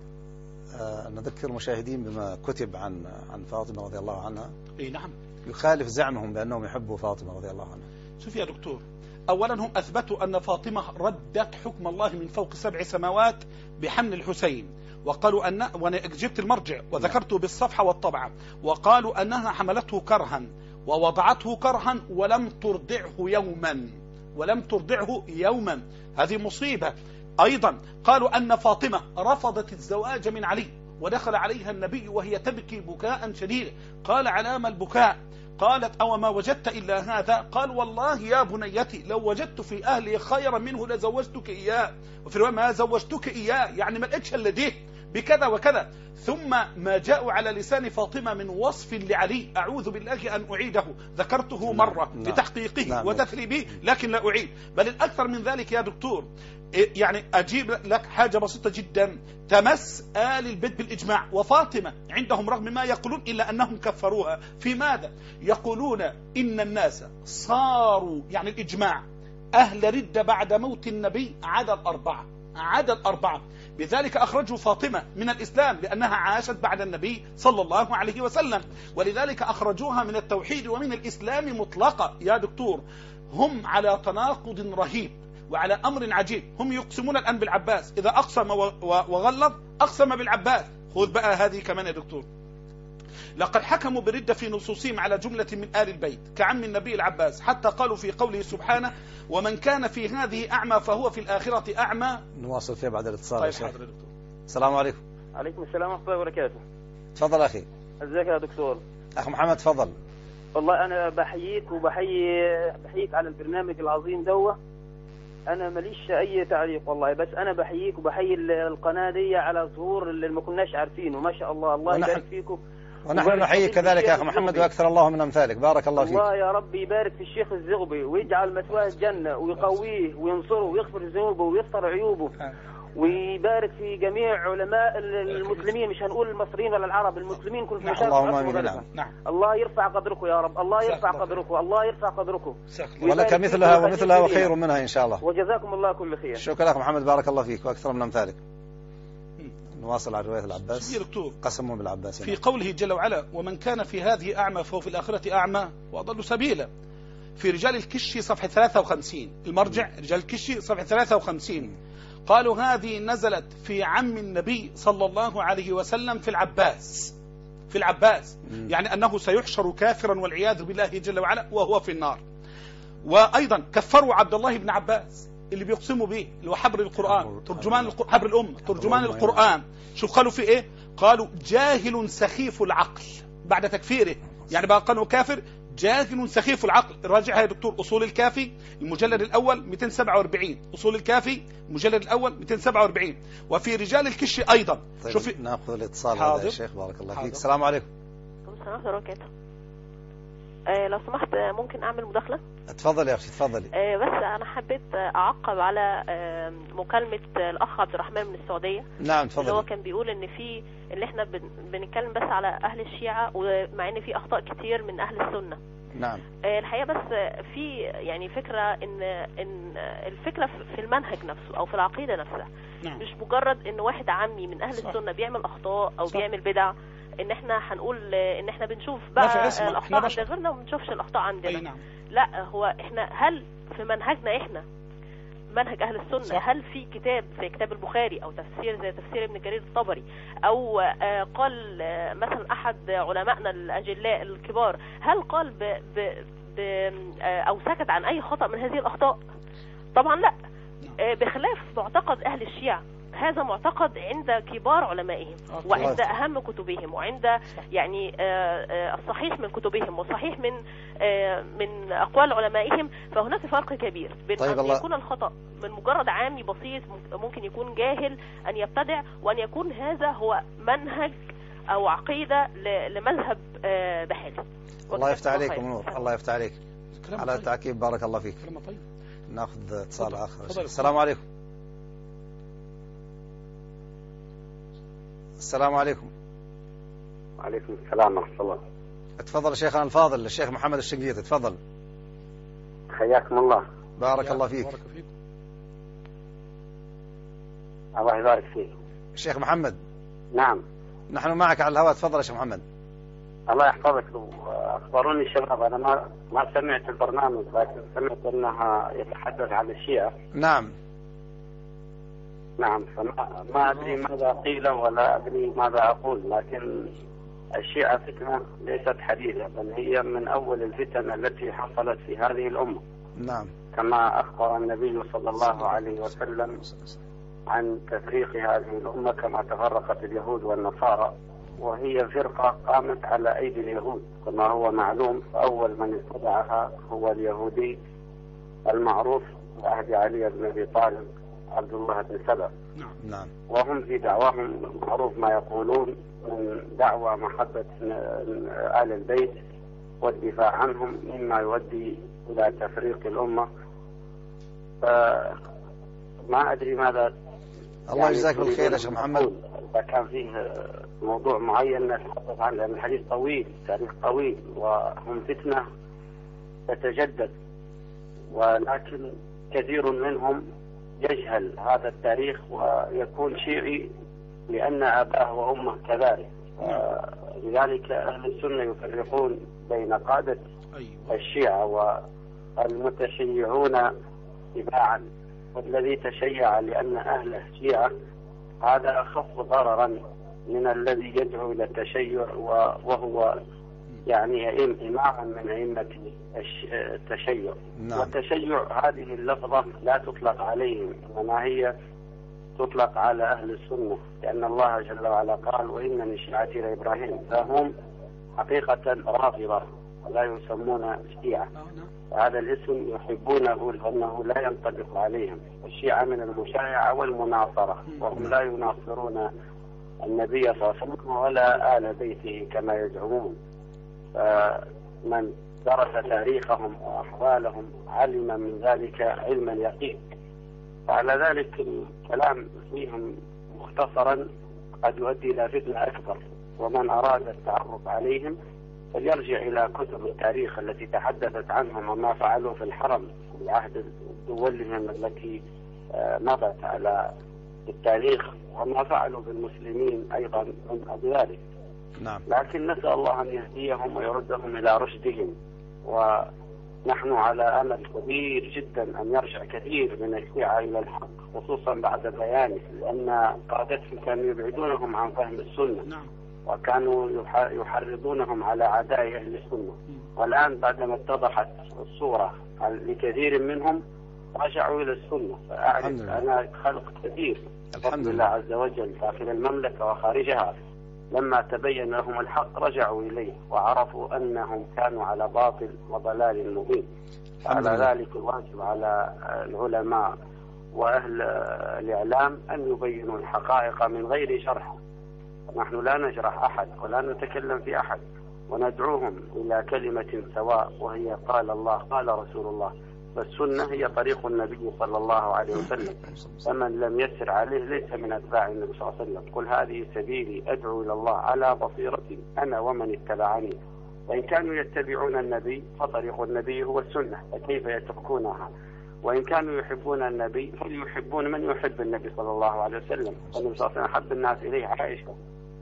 آه نذكر المشاهدين بما كتب عن عن فاطمة رضي الله عنها. إيه نعم. يخالف زعمهم بأنهم يحبوا فاطمة رضي الله عنها. شوف يا دكتور، أولا هم أثبتوا أن فاطمة ردت حكم الله من فوق سبع سماوات بحمل الحسين، وقالوا أن وأنا جبت المرجع وذكرته بالصفحة والطبعة، وقالوا أنها حملته كرها ووضعته كرها ولم ترضعه يوما ولم ترضعه يوما. هذه مصيبة. أيضا قالوا أن فاطمة رفضت الزواج من علي ودخل عليها النبي وهي تبكي بكاء شديدا، قال علام البكاء؟ قالت أو ما وجدت إلا هذا؟ قال والله يا بنيتي لو وجدت في أهلي خيرا منه لزوجتك إياه، وفي رواية ما زوجتك إياه يعني ما لقيتش إلا دي بكذا وكذا. ثم ما جاءوا على لسان فاطمة من وصف لعلي أعوذ بالله أن أعيده، ذكرته مرة نعم. في تحقيقه نعم. وتثريبه لكن لا أعيد، بل الأكثر من ذلك يا دكتور. يعني أجيب لك حاجة بسيطة جدا تمس آل البيت بالإجماع، وفاطمة عندهم رغم ما يقولون إلا أنهم كفروها. في ماذا؟ يقولون إن الناس صاروا يعني الإجماع أهل ردة بعد موت النبي عدد أربعة عدد أربعة بذلك أخرجوا فاطمة من الإسلام لأنها عاشت بعد النبي صلى الله عليه وسلم، ولذلك أخرجوها من التوحيد ومن الإسلام مطلقة. يا دكتور هم على تناقض رهيب وعلى أمر عجيب. هم يقسمون الآن بالعباس، إذا أقسم وغلظ أقسم بالعباس. خذ بقى هذه كمان يا دكتور، لقد حكموا بالردة في نصوصهم على جملة من آل البيت كعم النبي العباس، حتى قالوا في قوله سبحانه ومن كان في هذه أعمى فهو في الآخرة أعمى. نواصل فيها بعد الاتصال. طيب حاضر يا دكتور. السلام عليكم. عليكم السلام ورحمة الله وبركاته. تفضل أخي. ازيك يا دكتور؟ أخ محمد تفضل. والله أنا بحييك وبحيي بحييك على البرنامج العظيم دوه. أنا ماليش أي تعليق والله، بس أنا بحييك وبحيي القناة دي على ظهور اللي ما كناش عارفينه. ما شاء الله، الله يبارك فيكم. ونحن نحييك كذلك يا أخي محمد وأكثر الله من أمثالك. بارك الله فيك. الله يا رب يبارك في الشيخ الزغبي ويجعل مثواه الجنة ويقويه وينصره ويغفر ذنوبه ويستر عيوبه ويبارك في جميع علماء المسلمين، مش هنقول المصريين ولا العرب، المسلمين كل في مكان. اللهم امين. نعم. نعم. الله يرفع قدركم يا رب، الله يرفع قدركم، الله يرفع قدركم. ولك مثلها ومثلها وخير منها ان شاء الله. وجزاكم الله كل خير. شكرا لك محمد، بارك الله فيك، واكثر من امثالك. نواصل على رواية العباس. قسموا بالعباس في قوله جل وعلا: ومن كان في هذه أعمى فهو في الآخرة أعمى وأضل سبيلا. في رجال الكشي صفحة ثلاثة وخمسين، المرجع رجال الكشي صفحة ثلاثة وخمسين، قالوا هذه نزلت في عم النبي صلى الله عليه وسلم في العباس، في العباس م. يعني أنه سيحشر كافرا والعياذ بالله جل وعلا وهو في النار. وأيضا كفروا عبد الله بن عباس اللي بيقسموا به، اللي هو حبر القرآن، ترجمان حبر الأمة، ترجمان القرآن. شوف قالوا في إيه؟ قالوا جاهل سخيف العقل بعد تكفيره، يعني بقى قالوا كافر جاهل سخيف العقل. راجعها يا دكتور أصول الكافي المجلد الأول مئتين وسبعة وأربعين، أصول الكافي المجلد الأول مئتين وسبعة وأربعين. وفي رجال الكشي أيضا. طيب شوفي ناخذ الاتصال هذا يا شيخ، بارك الله فيك. السلام عليكم. السلام عليكم ورحمة الله. آه لو سمحت ممكن أعمل مداخلة؟ اتفضلي يا أختي اتفضلي. آه بس أنا حبيت أعقب على آه مكالمة الأخ عبد الرحمن من السعودية. نعم اتفضلي. اللي هو كان بيقول إن في اللي إحنا بن بنتكلم بس على أهل الشيعة، ومع إن في أخطاء كتير من أهل السنة. نعم. آه الحقيقة بس في يعني فكرة إن إن الفكرة في المنهج نفسه أو في العقيدة نفسها. نعم. مش مجرد إن واحد عمي من أهل صح. السنة بيعمل أخطاء أو صح. بيعمل بدع، ان احنا هنقول ان احنا بنشوف بقى الاخطاء عند غيرنا وما بنشوفش الاخطاء عندنا. نعم. لا، هو احنا هل في منهجنا احنا منهج اهل السنه صح. هل في كتاب زي كتاب البخاري او تفسير زي تفسير ابن جرير الطبري، او آه قال آه مثلا احد علمائنا الاجلاء الكبار هل قال ب ب ب آه او سكت عن اي خطأ من هذه الاخطاء؟ طبعا لا. آه بخلاف معتقد اهل الشيعة، هذا معتقد عند كبار علمائهم وعند أهم كتبهم وعند يعني الصحيح من كتبهم وصحيح من من أقوال علمائهم. فهناك فرق كبير بين طيب أن يكون الخطأ من مجرد عامي بسيط ممكن يكون جاهل أن يبتدع، وأن يكون هذا هو منهج أو عقيدة لمذهب بحالي. الله يفتح عليكم نور، الله يفتح عليك على التعقيب، بارك الله فيك. ناخذ اتصال آخر. السلام عليكم. السلام عليكم. وعليكم السلام ورحمة الله. اتفضل شيخنا الفاضل الشيخ محمد الشنقيطي، اتفضل. حياكم الله. بارك الله فيك. الله يبارك فيك. الشيخ محمد. نعم. نحن معك على الهواء، تفضل يا شيخ محمد. الله يحفظك. أخبروني الشباب، أنا ما ما سمعت البرنامج لكن سمعت أنها يتحدث عن الشيعة. نعم. نعم، فما ما أدري ماذا قيل ولا أدري ماذا أقول، لكن الشيعة فتنة ليست حديثة، بل هي من أول الفتن التي حصلت في هذه الأمة. نعم. كما أخبر النبي صلى الله عليه وسلم عن تفريق هذه الأمة كما تفرقت اليهود والنصارى، وهي فرقة قامت على أيدي اليهود كما هو معلوم. فأول من ابتدعها هو اليهودي المعروف بعهد علي بن أبي طالب عبد الله بن سبأ. نعم. وهم في دعواهم معروف ما يقولون من دعوى محبة آل البيت والدفاع عنهم، مما يؤدي إلى تفريق الأمة. فما أدري ماذا. الله يعني يجزاك بالخير يا شيخ محمد. إذا كان فيه موضوع معين نتحدث عنه، لأن الحديث طويل، تاريخ طويل، وهم فتنة تتجدد، ولكن كثير منهم يجهل هذا التاريخ ويكون شيعي لأن أباه وأمه كذلك. لذلك أهل السنة يفرقون بين قادة الشيعة والمتشيعون تباعا، والذي تشيع لأن أهله شيعة هذا أخف ضررا من الذي يدعو إلى التشيع وهو يعني إماما من أئمة التشيع. نعم. والتشيع هذه اللفظة لا تطلق عليهم، إنما هي تطلق على أهل السنة، لأن الله جل وعلا قال وإن من شيعتي لإبراهيم، فهم حقيقة رافضة ولا يسمون شيعة. هذا الاسم يحبونه لأنه لا ينطبق عليهم. الشيعة من المشايعة والمناصرة، وهم لا يناصرون النبي صلى الله عليه وسلم ولا آل بيته كما يزعمون. فمن درس تاريخهم وأحوالهم علم من ذلك علما يقين. على ذلك الكلام فيهم مختصرا قد يؤدي إلى فتنة أكبر، ومن أراد التعرف عليهم فليرجع إلى كتب التاريخ التي تحدثت عنهم وما فعلوا في الحرم في عهد دولهم التي مضت على التاريخ، وما فعلوا بالمسلمين أيضا من قبل ذلك. نعم. لكن نسأل الله أن يهديهم ويردهم إلى رشدهم، ونحن على أمل كبير جدا أن يرجع كثير من الشيعة إلى الحق، خصوصا بعد بيانه، لأن قادتهم كانوا يبعدونهم عن فهم السنة. نعم. وكانوا يحرضونهم على عداء أهل السنة، والآن بعدما اتضحت الصورة لكثير منهم رجعوا إلى السنة. فأعرف أنا خلق كثير الحمد لله عز وجل داخل المملكة وخارجها، لما تبين لهم الحق رجعوا إليه وعرفوا أنهم كانوا على باطل وضلال مبين. على ذلك الواجب على العلماء وأهل الإعلام أن يبينوا الحقائق من غير شرح. نحن لا نجرح أحد ولا نتكلم في أحد، وندعوهم إلى كلمة سواء، وهي قال الله قال رسول الله. فالسنة هي طريق النبي صلى الله عليه وسلم، فمن لم يسر عليه ليس من أتباع النبي صلى الله عليه وسلم. قل هذه سبيلي أدعو إلى الله على بصيرة أنا ومن اتبعني. وإن كانوا يتبعون النبي فطريق النبي هو السنة، فكيف يتركونها؟ وإن كانوا يحبون النبي فليحبون من يحب النبي صلى الله عليه وسلم. النبي صلى الله عليه وسلم أحب الناس إليه عائشة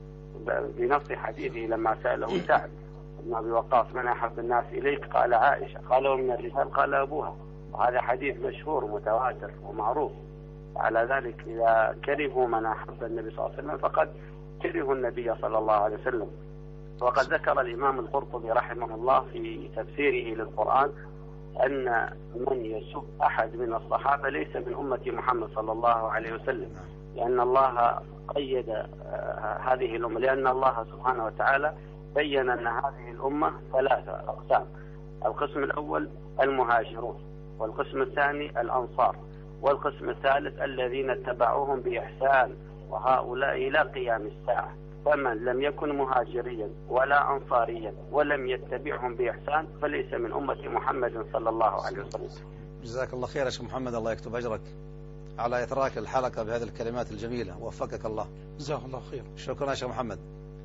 بنص حديثه لما سأله سعد بن أبي وقاص من أحب الناس إليك؟ قال عائشة. قال ومن الرجال؟ قال أبوها. وهذا حديث مشهور متواتر ومعروف. على ذلك إذا كرهوا من أحب النبي صلى الله عليه وسلم فقد كرهوا النبي صلى الله عليه وسلم. وقد ذكر الإمام القرطبي رحمه الله في تفسيره للقرآن أن من يسب أحد من الصحابة ليس من أمة محمد صلى الله عليه وسلم، لأن الله قيد هذه الأمة، لأن الله سبحانه وتعالى بين أن هذه الأمة ثلاثة أقسام. القسم الأول المهاجرون، والقسم الثاني الأنصار، والقسم الثالث الذين اتبعوهم بإحسان، وهؤلاء إلى قيام الساعة. فمن لم يكن مهاجريا ولا أنصاريا ولم يتبعهم بإحسان فليس من أمة محمد صلى الله عليه وسلم. جزاك الله خير يا شيخ محمد، الله يكتب أجرك على إتراك الحلقة بهذه الكلمات الجميلة، وفقك الله. جزاه الله خير. شكرا يا شيخ محمد.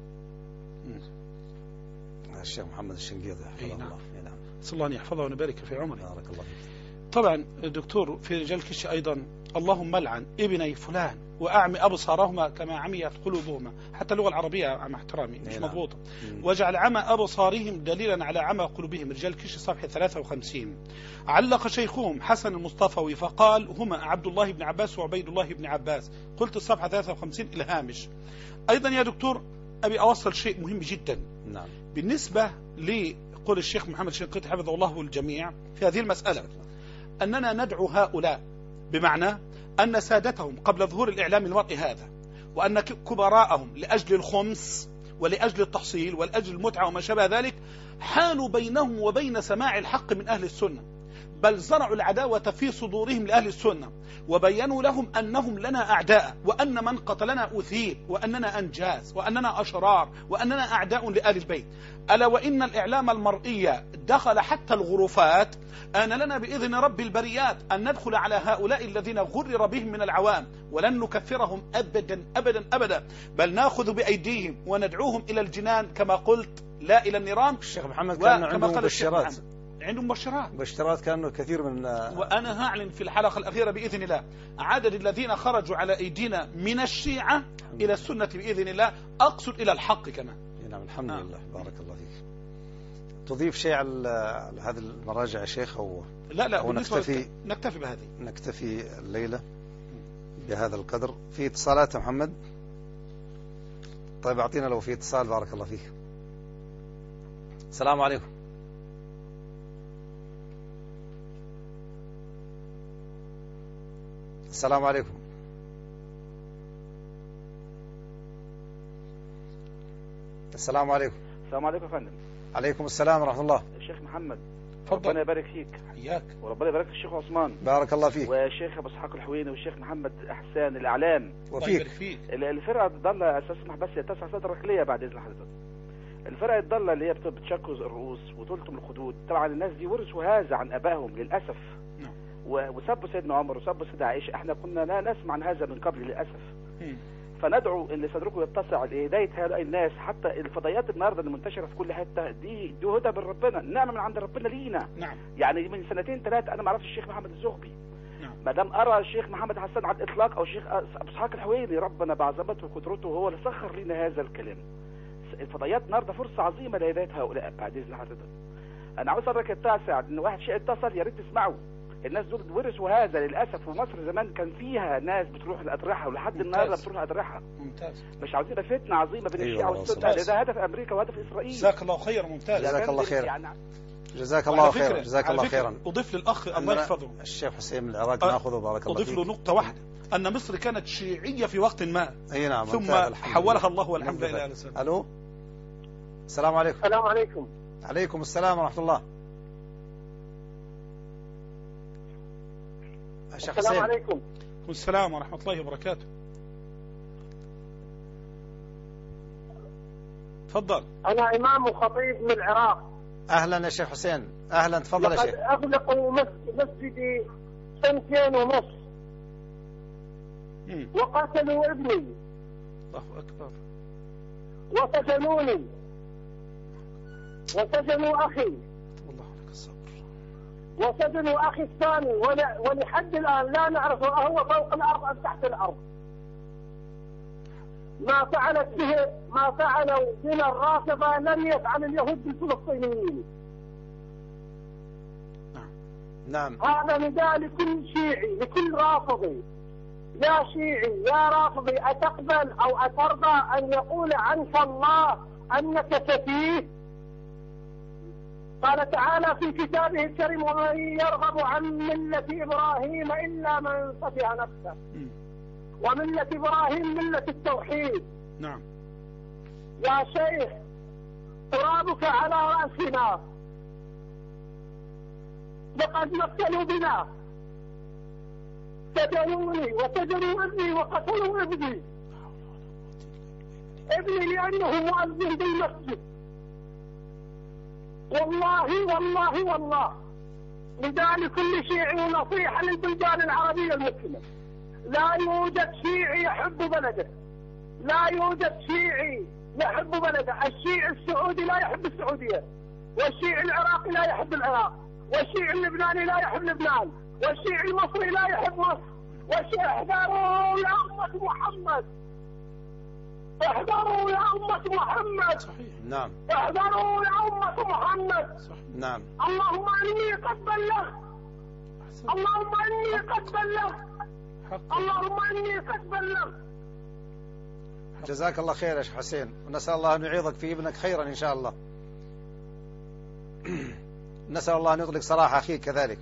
الشيخ محمد الشنقيطي حفظه الله. نعم. صلى الله أن يحفظه ونبارك في عمره. بارك الله فيك. طبعا دكتور في رجال كش أيضا اللهم لعن ابني فلان وأعمي أبصارهما كما عميت قلوبهما، حتى اللغة العربية مع احترامي مش مضبوطة. وجعل عمى أبصارهم دليلا على عمى قلوبهم. رجال كش صفحة ثلاثة وخمسين. علق شيخهم حسن المصطفوي فقال هما عبد الله بن عباس وعبيد الله بن عباس. قلت الصفحة ثلاثة وخمسين الهامش. أيضا يا دكتور أبي أوصل شيء مهم جدا. نعم. بالنسبة لقول الشيخ محمد الشنقيطي حفظه الله الجميع في هذه المسألة، أننا ندعو هؤلاء بمعنى أن سادتهم قبل ظهور الإعلام المرئي هذا، وأن كبراءهم لأجل الخمس ولأجل التحصيل ولأجل المتعة وما شابه ذلك حالوا بينهم وبين سماع الحق من أهل السنة، بل زرعوا العداوة في صدورهم لأهل السنة، وبينوا لهم أنهم لنا أعداء، وأن من قتلنا أثير، وأننا أنجاز، وأننا أشرار، وأننا أعداء لآل البيت. ألا وإن الإعلام المرئي دخل حتى الغرفات. آن لنا بإذن رب البريات أن ندخل على هؤلاء الذين غرر بهم من العوام، ولن نكفرهم أبدا أبدا أبدا، بل نأخذ بأيديهم وندعوهم إلى الجنان كما قلت لا إلى النيران. الشيخ محمد كان عنده مبشرات، عندهم مبشرات مبشرات كانوا كثير من. وأنا هعلن في الحلقة الأخيرة بإذن الله عدد الذين خرجوا على أيدينا من الشيعة إلى السنة بإذن الله، أقصد إلى الحق كمان. نعم الحمد نعم. لله. بارك الله فيك. تضيف شيء على هذه المراجع يا شيخ أو لا لا أو نكتفي نكتفي بهذه نكتفي الليلة بهذا القدر. في اتصالات يا محمد؟ طيب أعطينا لو في اتصال. بارك الله فيك. السلام عليكم. السلام عليكم. السلام عليكم. السلام عليكم يا فندم. عليكم السلام ورحمة الله. الشيخ محمد فضل. ربنا يبارك فيك. حياك. وربنا يبارك في الشيخ عثمان. بارك الله فيك. والشيخ ابو اسحاق الحويني والشيخ محمد احسان الاعلام. وفيك. الفرقه الضاله اساسا بس تسع صدرك ليا بعد اذن حضرتك. الفرقه الضاله اللي هي بتشكل الرؤوس وتلتم الخدود، طبعا الناس دي ورثوا هذا عن ابائهم للاسف. نعم. وسبوا سيدنا عمر وسبوا سيدنا عائشة. احنا كنا لا نسمع عن هذا من قبل للأسف. فندعو ان صدركم يتسع لهداية هؤلاء الناس. حتى الفضائيات النهارده اللي منتشرة في كل حتة دي دي هدى من ربنا، نعمة من عند ربنا لينا. نعم. يعني من سنتين ثلاثة انا ما عرفتش الشيخ محمد الزغبي. نعم. ما دام ارى الشيخ محمد حسان على الاطلاق او الشيخ ابو اسحاق الحويني، ربنا بعظمته وقدرته هو اللي سخر لنا هذا الكلام. الفضائيات النهارده فرصة عظيمة لهداية هؤلاء. بعد اذن حضرتك انا عاوز ادرك التاسع ان واحد شيء اتصل، يا ريت تسمعوا. الناس دول ورثوا هذا للاسف. ومصر زمان كان فيها ناس بتروح الاضرحه ولحد النهارده بتروح الاضرحه. ممتاز. مش عاوزين فتنه عظيمه بين أيوة الشيعه والسنه، ده هدف امريكا وهدف اسرائيل. جزاك الله خير. ممتاز. جزاك الله خير. يعني جزاك الله خير. جزاك الله خيرا. اضيف للاخ الله يحفظه الشيخ حسين من العراق ناخذه بارك الله فيك. اضيف له نقطه واحده، ان مصر كانت شيعيه في وقت ما. اي نعم. ثم حولها الله والحمد لله. الو السلام عليكم. السلام عليكم. عليكم السلام ورحمه الله. السلام عليكم. السلام ورحمة الله وبركاته. تفضل. أنا إمام وخطيب من العراق. أهلا يا شيخ حسين. أهلا تفضل يا شيخ. أغلقوا مسجدي سنتين ونص وقتلوا ابني. الله أكبر. وسجنوني وسجنوا أخي وسجنوا أخي الثاني ولحد الآن لا نعرف هو فوق الأرض أم تحت الأرض. ما فعلت به ما فعلوا بنا الرافضة لم يفعل اليهود بالفلسطينيين. نعم. هذا نداء لكل شيعي لكل رافضي. يا شيعي يا رافضي، أتقبل أو أترضى أن يقول عنك الله أنك سفيه؟ قال تعالى في كتابه الكريم: ومن يرغب عن ملة إبراهيم إلا من سفه نفسه. وملة إبراهيم ملة التوحيد. نعم. يا شيخ ترابك على رأسنا، لقد مثلوا بنا، سجنوني وسجنوا ابني وقتلوا ابني ابني لأنه مؤذن بالمسجد. والله والله والله نداء لكل شيعي ونصيحة للبلدان العربية المسلمة: لا يوجد شيعي يحب بلده، لا يوجد شيعي يحب بلده. الشيعي السعودي لا يحب السعودية، والشيعي العراقي لا يحب العراق، والشيعي اللبناني لا يحب لبنان، والشيعي المصري لا يحب مصر. والشيعي احذروا يا أمة محمد، احذروا يا أمة محمد. صحيح. نعم. احذروا يا أمة محمد. صحيح. نعم. اللهم إني قد بلغت، اللهم إني قد بلغت، اللهم إني قد بلغت. جزاك الله خير يا شيخ حسين، ونسأل الله أن يعيضك في ابنك خيرا إن شاء الله. نسأل الله أن يطلق سراح أخيك كذلك.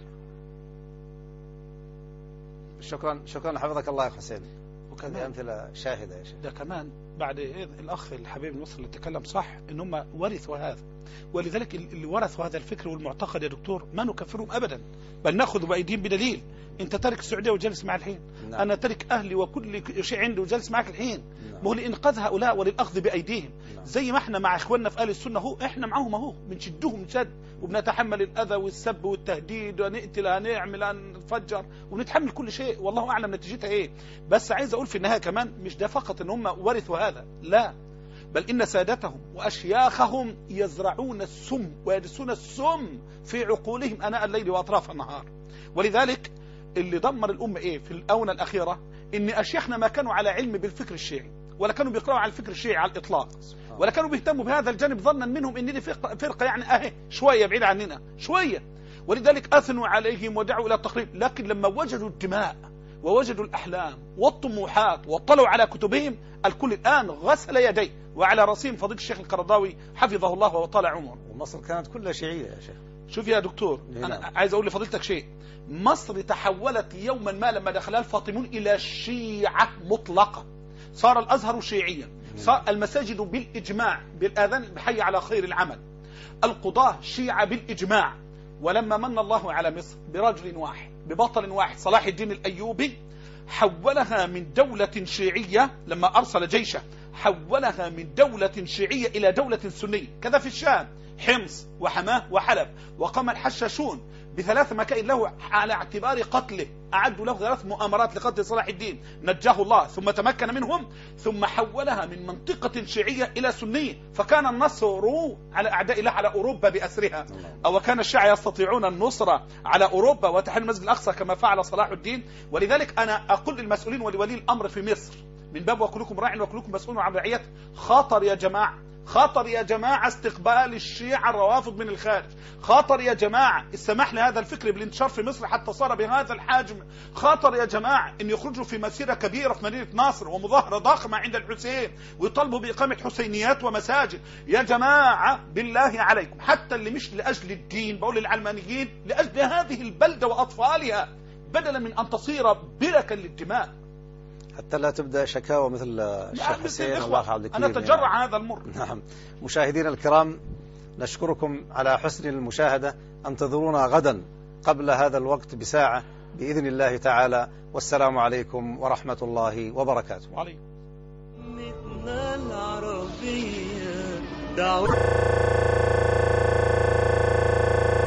شكرا شكرا حفظك الله يا حسين. وكان أمثلة شاهدة يا شيخ. ده كمان بعد الأخ الحبيب المصري اللي تكلم صح إن هم ورثوا هذا، ولذلك اللي ورثوا هذا الفكر والمعتقد يا دكتور ما نكفرهم أبدا، بل نأخذ بأيديهم بدليل. أنت تارك السعودية وجالس مع الحين. نعم. أنا تارك أهلي وكل شيء عندي وجالس معك الحين. نعم. مو لإنقاذ هؤلاء وللأخذ بأيديهم. نعم. زي ما احنا مع إخواننا في أهل السنة، هو احنا معهم اهو بنشدهم شد وبنتحمل الأذى والسب والتهديد ونقتل هنعمل هنفجر ونتحمل كل شيء، والله أعلم نتيجتها إيه. بس عايز أقول في النهاية كمان مش ده فقط إن هم ورثوا هذا، لا، بل إن سادتهم وأشياخهم يزرعون السم ويدسون السم في عقولهم أناء الليل وأطراف النهار. ولذلك اللي دمر الأمة إيه في الآونة الأخيرة إن أشياخنا ما كانوا على علم بالفكر الشيعي، ولا كانوا بيقرأوا على الفكر الشيعي على الإطلاق، ولا كانوا بيهتموا بهذا الجانب ظنا منهم إن دي فرقة يعني أهي شوية بعيد عننا شوية، ولذلك أثنوا عليهم ودعوا إلى التقريب. لكن لما وجدوا الدماء ووجدوا الأحلام والطموحات واطلعوا على كتبهم، الكل الآن غسل يديه، وعلى رأسهم فضيلة الشيخ القرضاوي حفظه الله وطال عمره. ومصر كانت كلها شيعية يا شيخ. شوف يا دكتور، أنا عايز أقول لفضيلتك شيء. مصر تحولت يوما ما لما دخلها الفاطميون إلى شيعة مطلقة، صار الأزهر شيعيا، صار المساجد بالإجماع بالآذان بحي على خير العمل، القضاة شيعة بالإجماع. ولما من الله على مصر برجل واحد ببطل واحد صلاح الدين الأيوبي، حولها من دولة شيعية لما أرسل جيشه، حولها من دولة شيعية إلى دولة سنية. كذا في الشام، حمص وحماه وحلب، وقام الحشاشون بثلاث مكائد له على اعتبار قتله، أعدوا له ثلاث مؤامرات لقتل صلاح الدين، نجاه الله ثم تمكن منهم، ثم حولها من منطقة شيعية إلى سنية، فكان النصر على أعداء الله على أوروبا بأسرها، أو كان الشيعة يستطيعون النصرة على أوروبا وتحرير المسجد الأقصى كما فعل صلاح الدين. ولذلك أنا أقول للمسؤولين ولولي الأمر في مصر من باب وكلكم راع وكلكم مسؤول عن رعيته، خطر يا جماعة، خطر يا جماعة استقبال الشيعة الروافض من الخارج، خطر يا جماعة السماح لهذا الفكر بالانتشار في مصر حتى صار بهذا الحجم، خطر يا جماعة ان يخرجوا في مسيرة كبيرة في مدينة ناصر ومظاهرة ضخمة عند الحسين ويطالبوا بإقامة حسينيات ومساجد. يا جماعة بالله عليكم، حتى اللي مش لأجل الدين، بقول للعلمانيين لأجل هذه البلدة وأطفالها بدلا من أن تصير بركا للدماء، حتى لا تبدأ شكاوى مثل الشيخ حسين الله عبد الكريم. أنا أتجرع يعني. هذا المر. نعم. مشاهدينا الكرام، نشكركم على حسن المشاهدة، انتظرونا غدا قبل هذا الوقت بساعة بإذن الله تعالى، والسلام عليكم ورحمة الله وبركاته. وعليكم. العربية دعوة